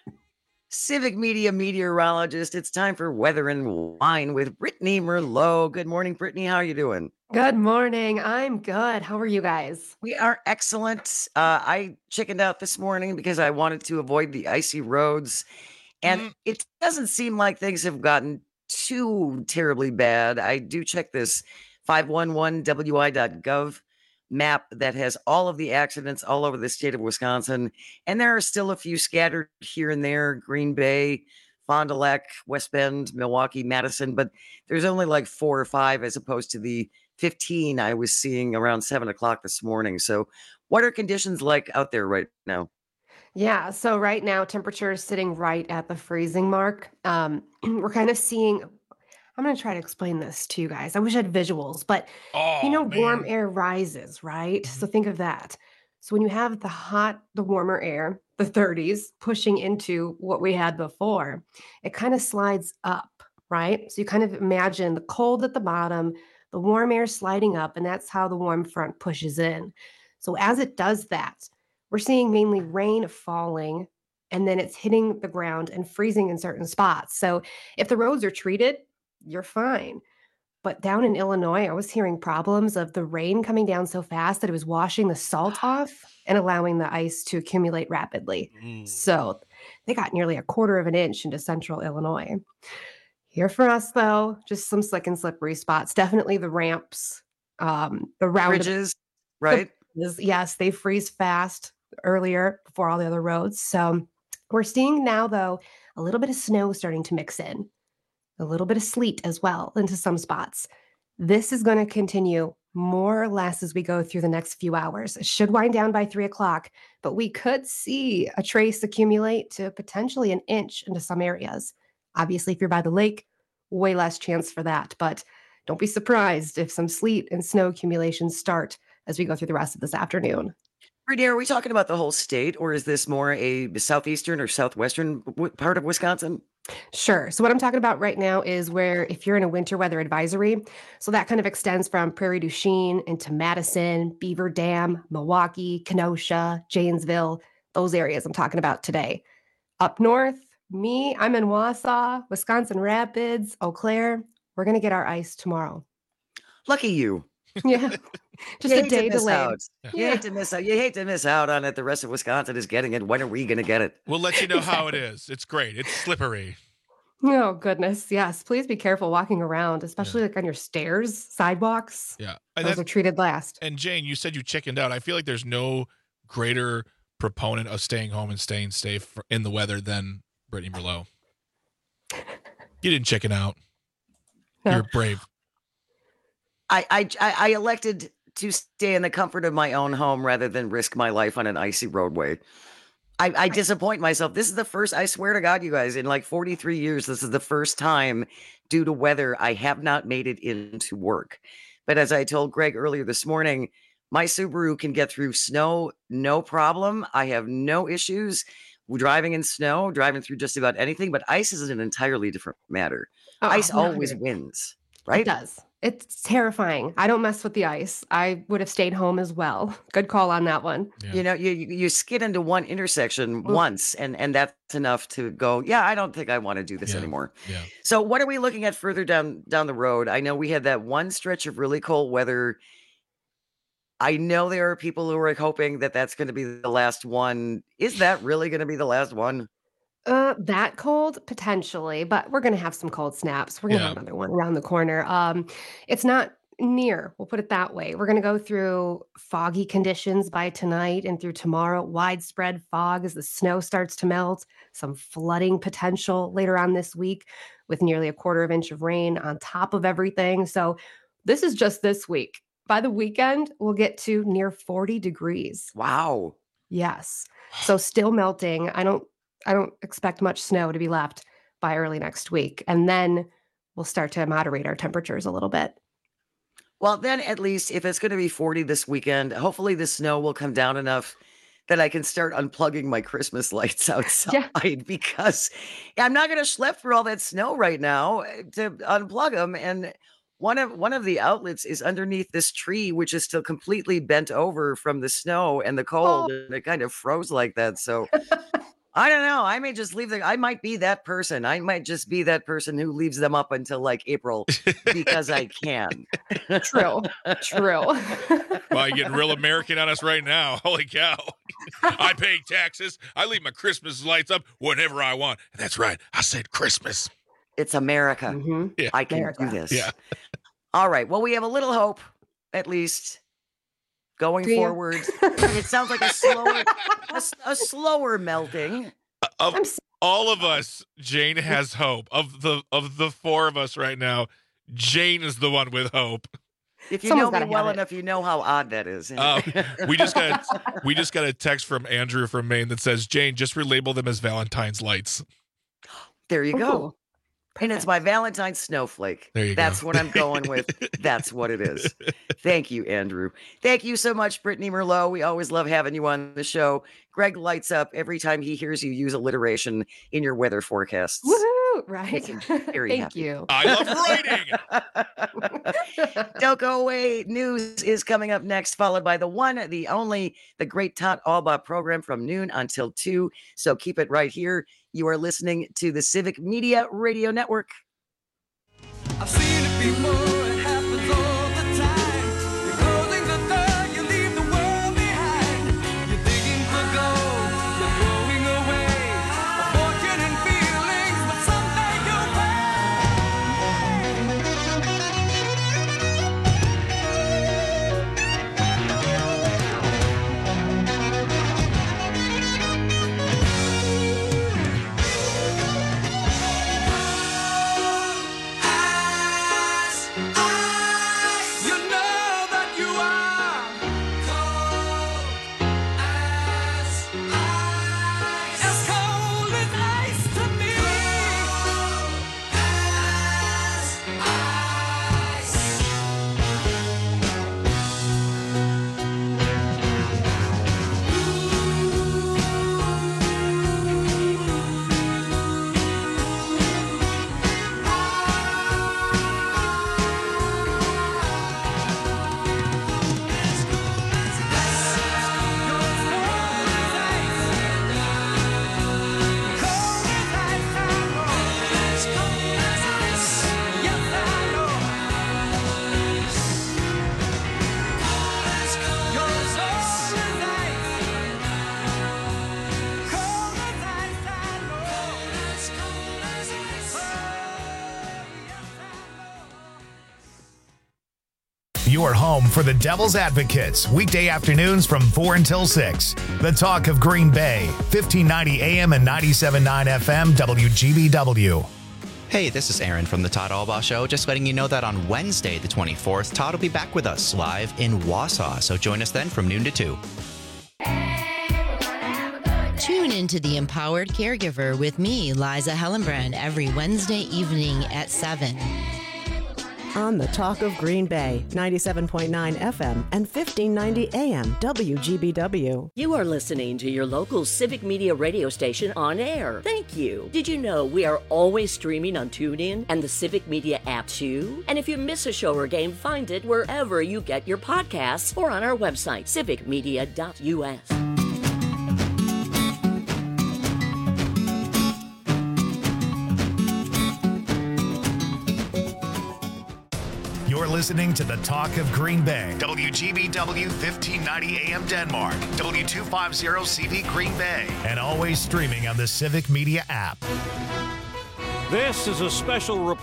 Speaker 16: Civic Media meteorologist. It's time for Weather and Wine with Brittany Merlot. Good morning, Brittany. How are you doing?
Speaker 24: Good morning. I'm good. How are you guys?
Speaker 16: We are excellent. Uh, I chickened out this morning because I wanted to avoid the icy roads. And mm. it doesn't seem like things have gotten too terribly bad. I do check this five one one W I dot gov map that has all of the accidents all over the state of Wisconsin. And there are still a few scattered here and there, Green Bay, Fond du Lac, West Bend, Milwaukee, Madison. But there's only like four or five as opposed to the fifteen I was seeing around seven o'clock this morning. So what are conditions like out there right now?
Speaker 24: Yeah, so right now temperature is sitting right at the freezing mark. Um, we're kind of seeing, I'm going to try to explain this to you guys. I wish I had visuals, but
Speaker 17: oh,
Speaker 24: you know,
Speaker 17: man.
Speaker 24: warm air rises, right? So think of that. So when you have the hot, the warmer air, the thirties pushing into what we had before, it kind of slides up, right? So you kind of imagine the cold at the bottom, the warm air sliding up, and that's how the warm front pushes in. So as it does that, we're seeing mainly rain falling, and then it's hitting the ground and freezing in certain spots. So if the roads are treated, you're fine. But down in Illinois, I was hearing problems of the rain coming down so fast that it was washing the salt off and allowing the ice to accumulate rapidly. Mm. So they got nearly a quarter of an inch into central Illinois. Here for us, though, just some slick and slippery spots. Definitely the ramps, um, the round
Speaker 16: bridges, right?
Speaker 24: The, yes, they freeze fast earlier before all the other roads. So we're seeing now, though, a little bit of snow starting to mix in, a little bit of sleet as well into some spots. This is going to continue more or less as we go through the next few hours. It should wind down by three o'clock, but we could see a trace accumulate to potentially an inch into some areas. Obviously, if you're by the lake, way less chance for that, but don't be surprised if some sleet and snow accumulations start as we go through the rest of this afternoon.
Speaker 16: Brittany, are we talking about the whole state, or is this more a southeastern or southwestern w- part of Wisconsin?
Speaker 24: Sure. So what I'm talking about right now is where if you're in a winter weather advisory, so that kind of extends from Prairie du Chien into Madison, Beaver Dam, Milwaukee, Kenosha, Janesville, those areas I'm talking about today. Up north, me, I'm in Wausau, Wisconsin Rapids, Eau Claire. We're going to get our ice tomorrow.
Speaker 16: Lucky you.
Speaker 24: Yeah. Just
Speaker 16: you
Speaker 24: a day delayed.
Speaker 16: Out. You yeah. hate to miss out. You hate to miss out on it. The rest of Wisconsin is getting it. When are we going to get it?
Speaker 17: We'll let you know how it is. It's great. It's slippery.
Speaker 24: Oh, goodness. Yes. Please be careful walking around, especially yeah. like on your stairs, sidewalks.
Speaker 17: Yeah.
Speaker 24: And Those that, are treated last.
Speaker 17: And Jane, you said you chickened out. I feel like there's no greater proponent of staying home and staying safe in the weather than Brittany Merlot. You didn't chicken out. No. You're brave.
Speaker 16: I, I I elected to stay in the comfort of my own home rather than risk my life on an icy roadway. I, I disappoint myself. This is the first, I swear to God, you guys, in like forty-three years, this is the first time due to weather, I have not made it into work. But as I told Greg earlier this morning, my Subaru can get through snow, no problem. I have no issues driving in snow, driving through just about anything, but ice is an entirely different matter.
Speaker 24: Oh,
Speaker 16: Ice
Speaker 24: no.
Speaker 16: always wins, right?
Speaker 24: It does. It's terrifying. I don't mess with the ice. I would have stayed home as well. Good call on that one.
Speaker 16: Yeah. You know, you you you skid into one intersection
Speaker 24: Oof.
Speaker 16: once, and and that's enough to go, yeah, I don't think I want to do this
Speaker 17: Yeah.
Speaker 16: anymore.
Speaker 17: Yeah.
Speaker 16: So what are we looking at further down down the road? I know we had that one stretch of really cold weather. I know there are people who are hoping that that's going to be the last one. Is that really going to be the last one?
Speaker 24: Uh, that cold potentially, but we're gonna have some cold snaps. We're gonna
Speaker 17: Yeah.
Speaker 24: have another one around the corner. Um, it's not near. We'll put it that way. We're gonna go through foggy conditions by tonight and through tomorrow. Widespread fog as the snow starts to melt. Some flooding potential later on this week, with nearly a quarter of an inch of rain on top of everything. So this is just this week. By the weekend, we'll get to near forty degrees.
Speaker 16: Wow.
Speaker 24: Yes. So still melting. I don't I don't expect much snow to be left by early next week. And then we'll start to moderate our temperatures a little bit.
Speaker 16: Well, then at least if it's going to be forty this weekend, hopefully the snow will come down enough that I can start unplugging my Christmas lights outside because I'm not going to schlep through all that snow right now to unplug them. And one of one of the outlets is underneath this tree, which is still completely bent over from the snow and the cold.
Speaker 24: Oh.
Speaker 16: And it kind of froze like that. So I don't know. I may just leave the, I might be that person. I might just be that person who leaves them up until like April because I can.
Speaker 24: True. True.
Speaker 17: Wow, you're getting real American on us right now. Holy cow. I pay taxes. I leave my Christmas lights up whenever I want. That's right. I said Christmas.
Speaker 16: It's America.
Speaker 24: Mhm.
Speaker 17: Yeah.
Speaker 16: I can
Speaker 24: America.
Speaker 16: do this.
Speaker 17: Yeah.
Speaker 16: All right. Well, we have a little hope, at least, going
Speaker 24: Do you?
Speaker 16: forward. It sounds like a slower, a, s- a slower melting.
Speaker 17: Of
Speaker 24: I'm s-
Speaker 17: all of us, Jane has hope. Of the of the four of us right now, Jane is the one with hope.
Speaker 16: If you
Speaker 24: Someone's
Speaker 16: know me
Speaker 24: gotta
Speaker 16: well
Speaker 24: have it.
Speaker 16: enough, you know how odd that is.
Speaker 17: Uh, we just got we just got a text from Andrew from Maine that says, Jane, just relabel them as Valentine's lights.
Speaker 16: There you go.
Speaker 24: Ooh.
Speaker 16: And it's my Valentine's snowflake.
Speaker 17: There you
Speaker 16: That's
Speaker 17: go.
Speaker 16: what I'm going with. That's what it is. Thank you, Andrew. Thank you so much, Brittany Merlot. We always love having you on the show. Greg lights up every time he hears you use alliteration in your weather forecasts.
Speaker 24: Woohoo! Right.
Speaker 16: Makes him very
Speaker 24: Thank
Speaker 16: happy.
Speaker 24: you.
Speaker 17: I love writing.
Speaker 16: Don't go away. News is coming up next, followed by the one, the only, the great Todd Alba program from noon until two. So keep it right here. You are listening to the Civic Media Radio Network.
Speaker 19: I've seen it before, it happens all the time. You're closing the door, you leave the world behind. You're digging for gold, you're throwing away a fortune and feelings, but someday you'll You know that you are cold as ice, as cold as ice to me. Cold as ice.
Speaker 2: Your home for the Devil's Advocates, weekday afternoons from four until six. The talk of Green Bay, fifteen ninety A M and ninety-seven point nine F M, W G B W.
Speaker 20: Hey, this is Aaron from the Todd Albaugh Show. Just letting you know that on Wednesday, the twenty-fourth, Todd will be back with us live in Wausau. So join us then from noon to two.
Speaker 21: Tune into The Empowered Caregiver with me, Liza Hellenbrand, every Wednesday evening at seven.
Speaker 1: on the Talk of Green Bay, ninety-seven point nine F M and fifteen ninety A M W G B W.
Speaker 9: You are listening to your local Civic Media radio station on air. Thank you. Did you know we are always streaming on TuneIn and the Civic Media app too? And if you miss a show or game, find it wherever you get your podcasts or on our website, civic media dot U S.
Speaker 2: You're listening to the Talk of Green Bay. W G B W fifteen ninety A M Denmark. W two fifty C V Green Bay. And always streaming on the Civic Media app.
Speaker 3: This is a special report.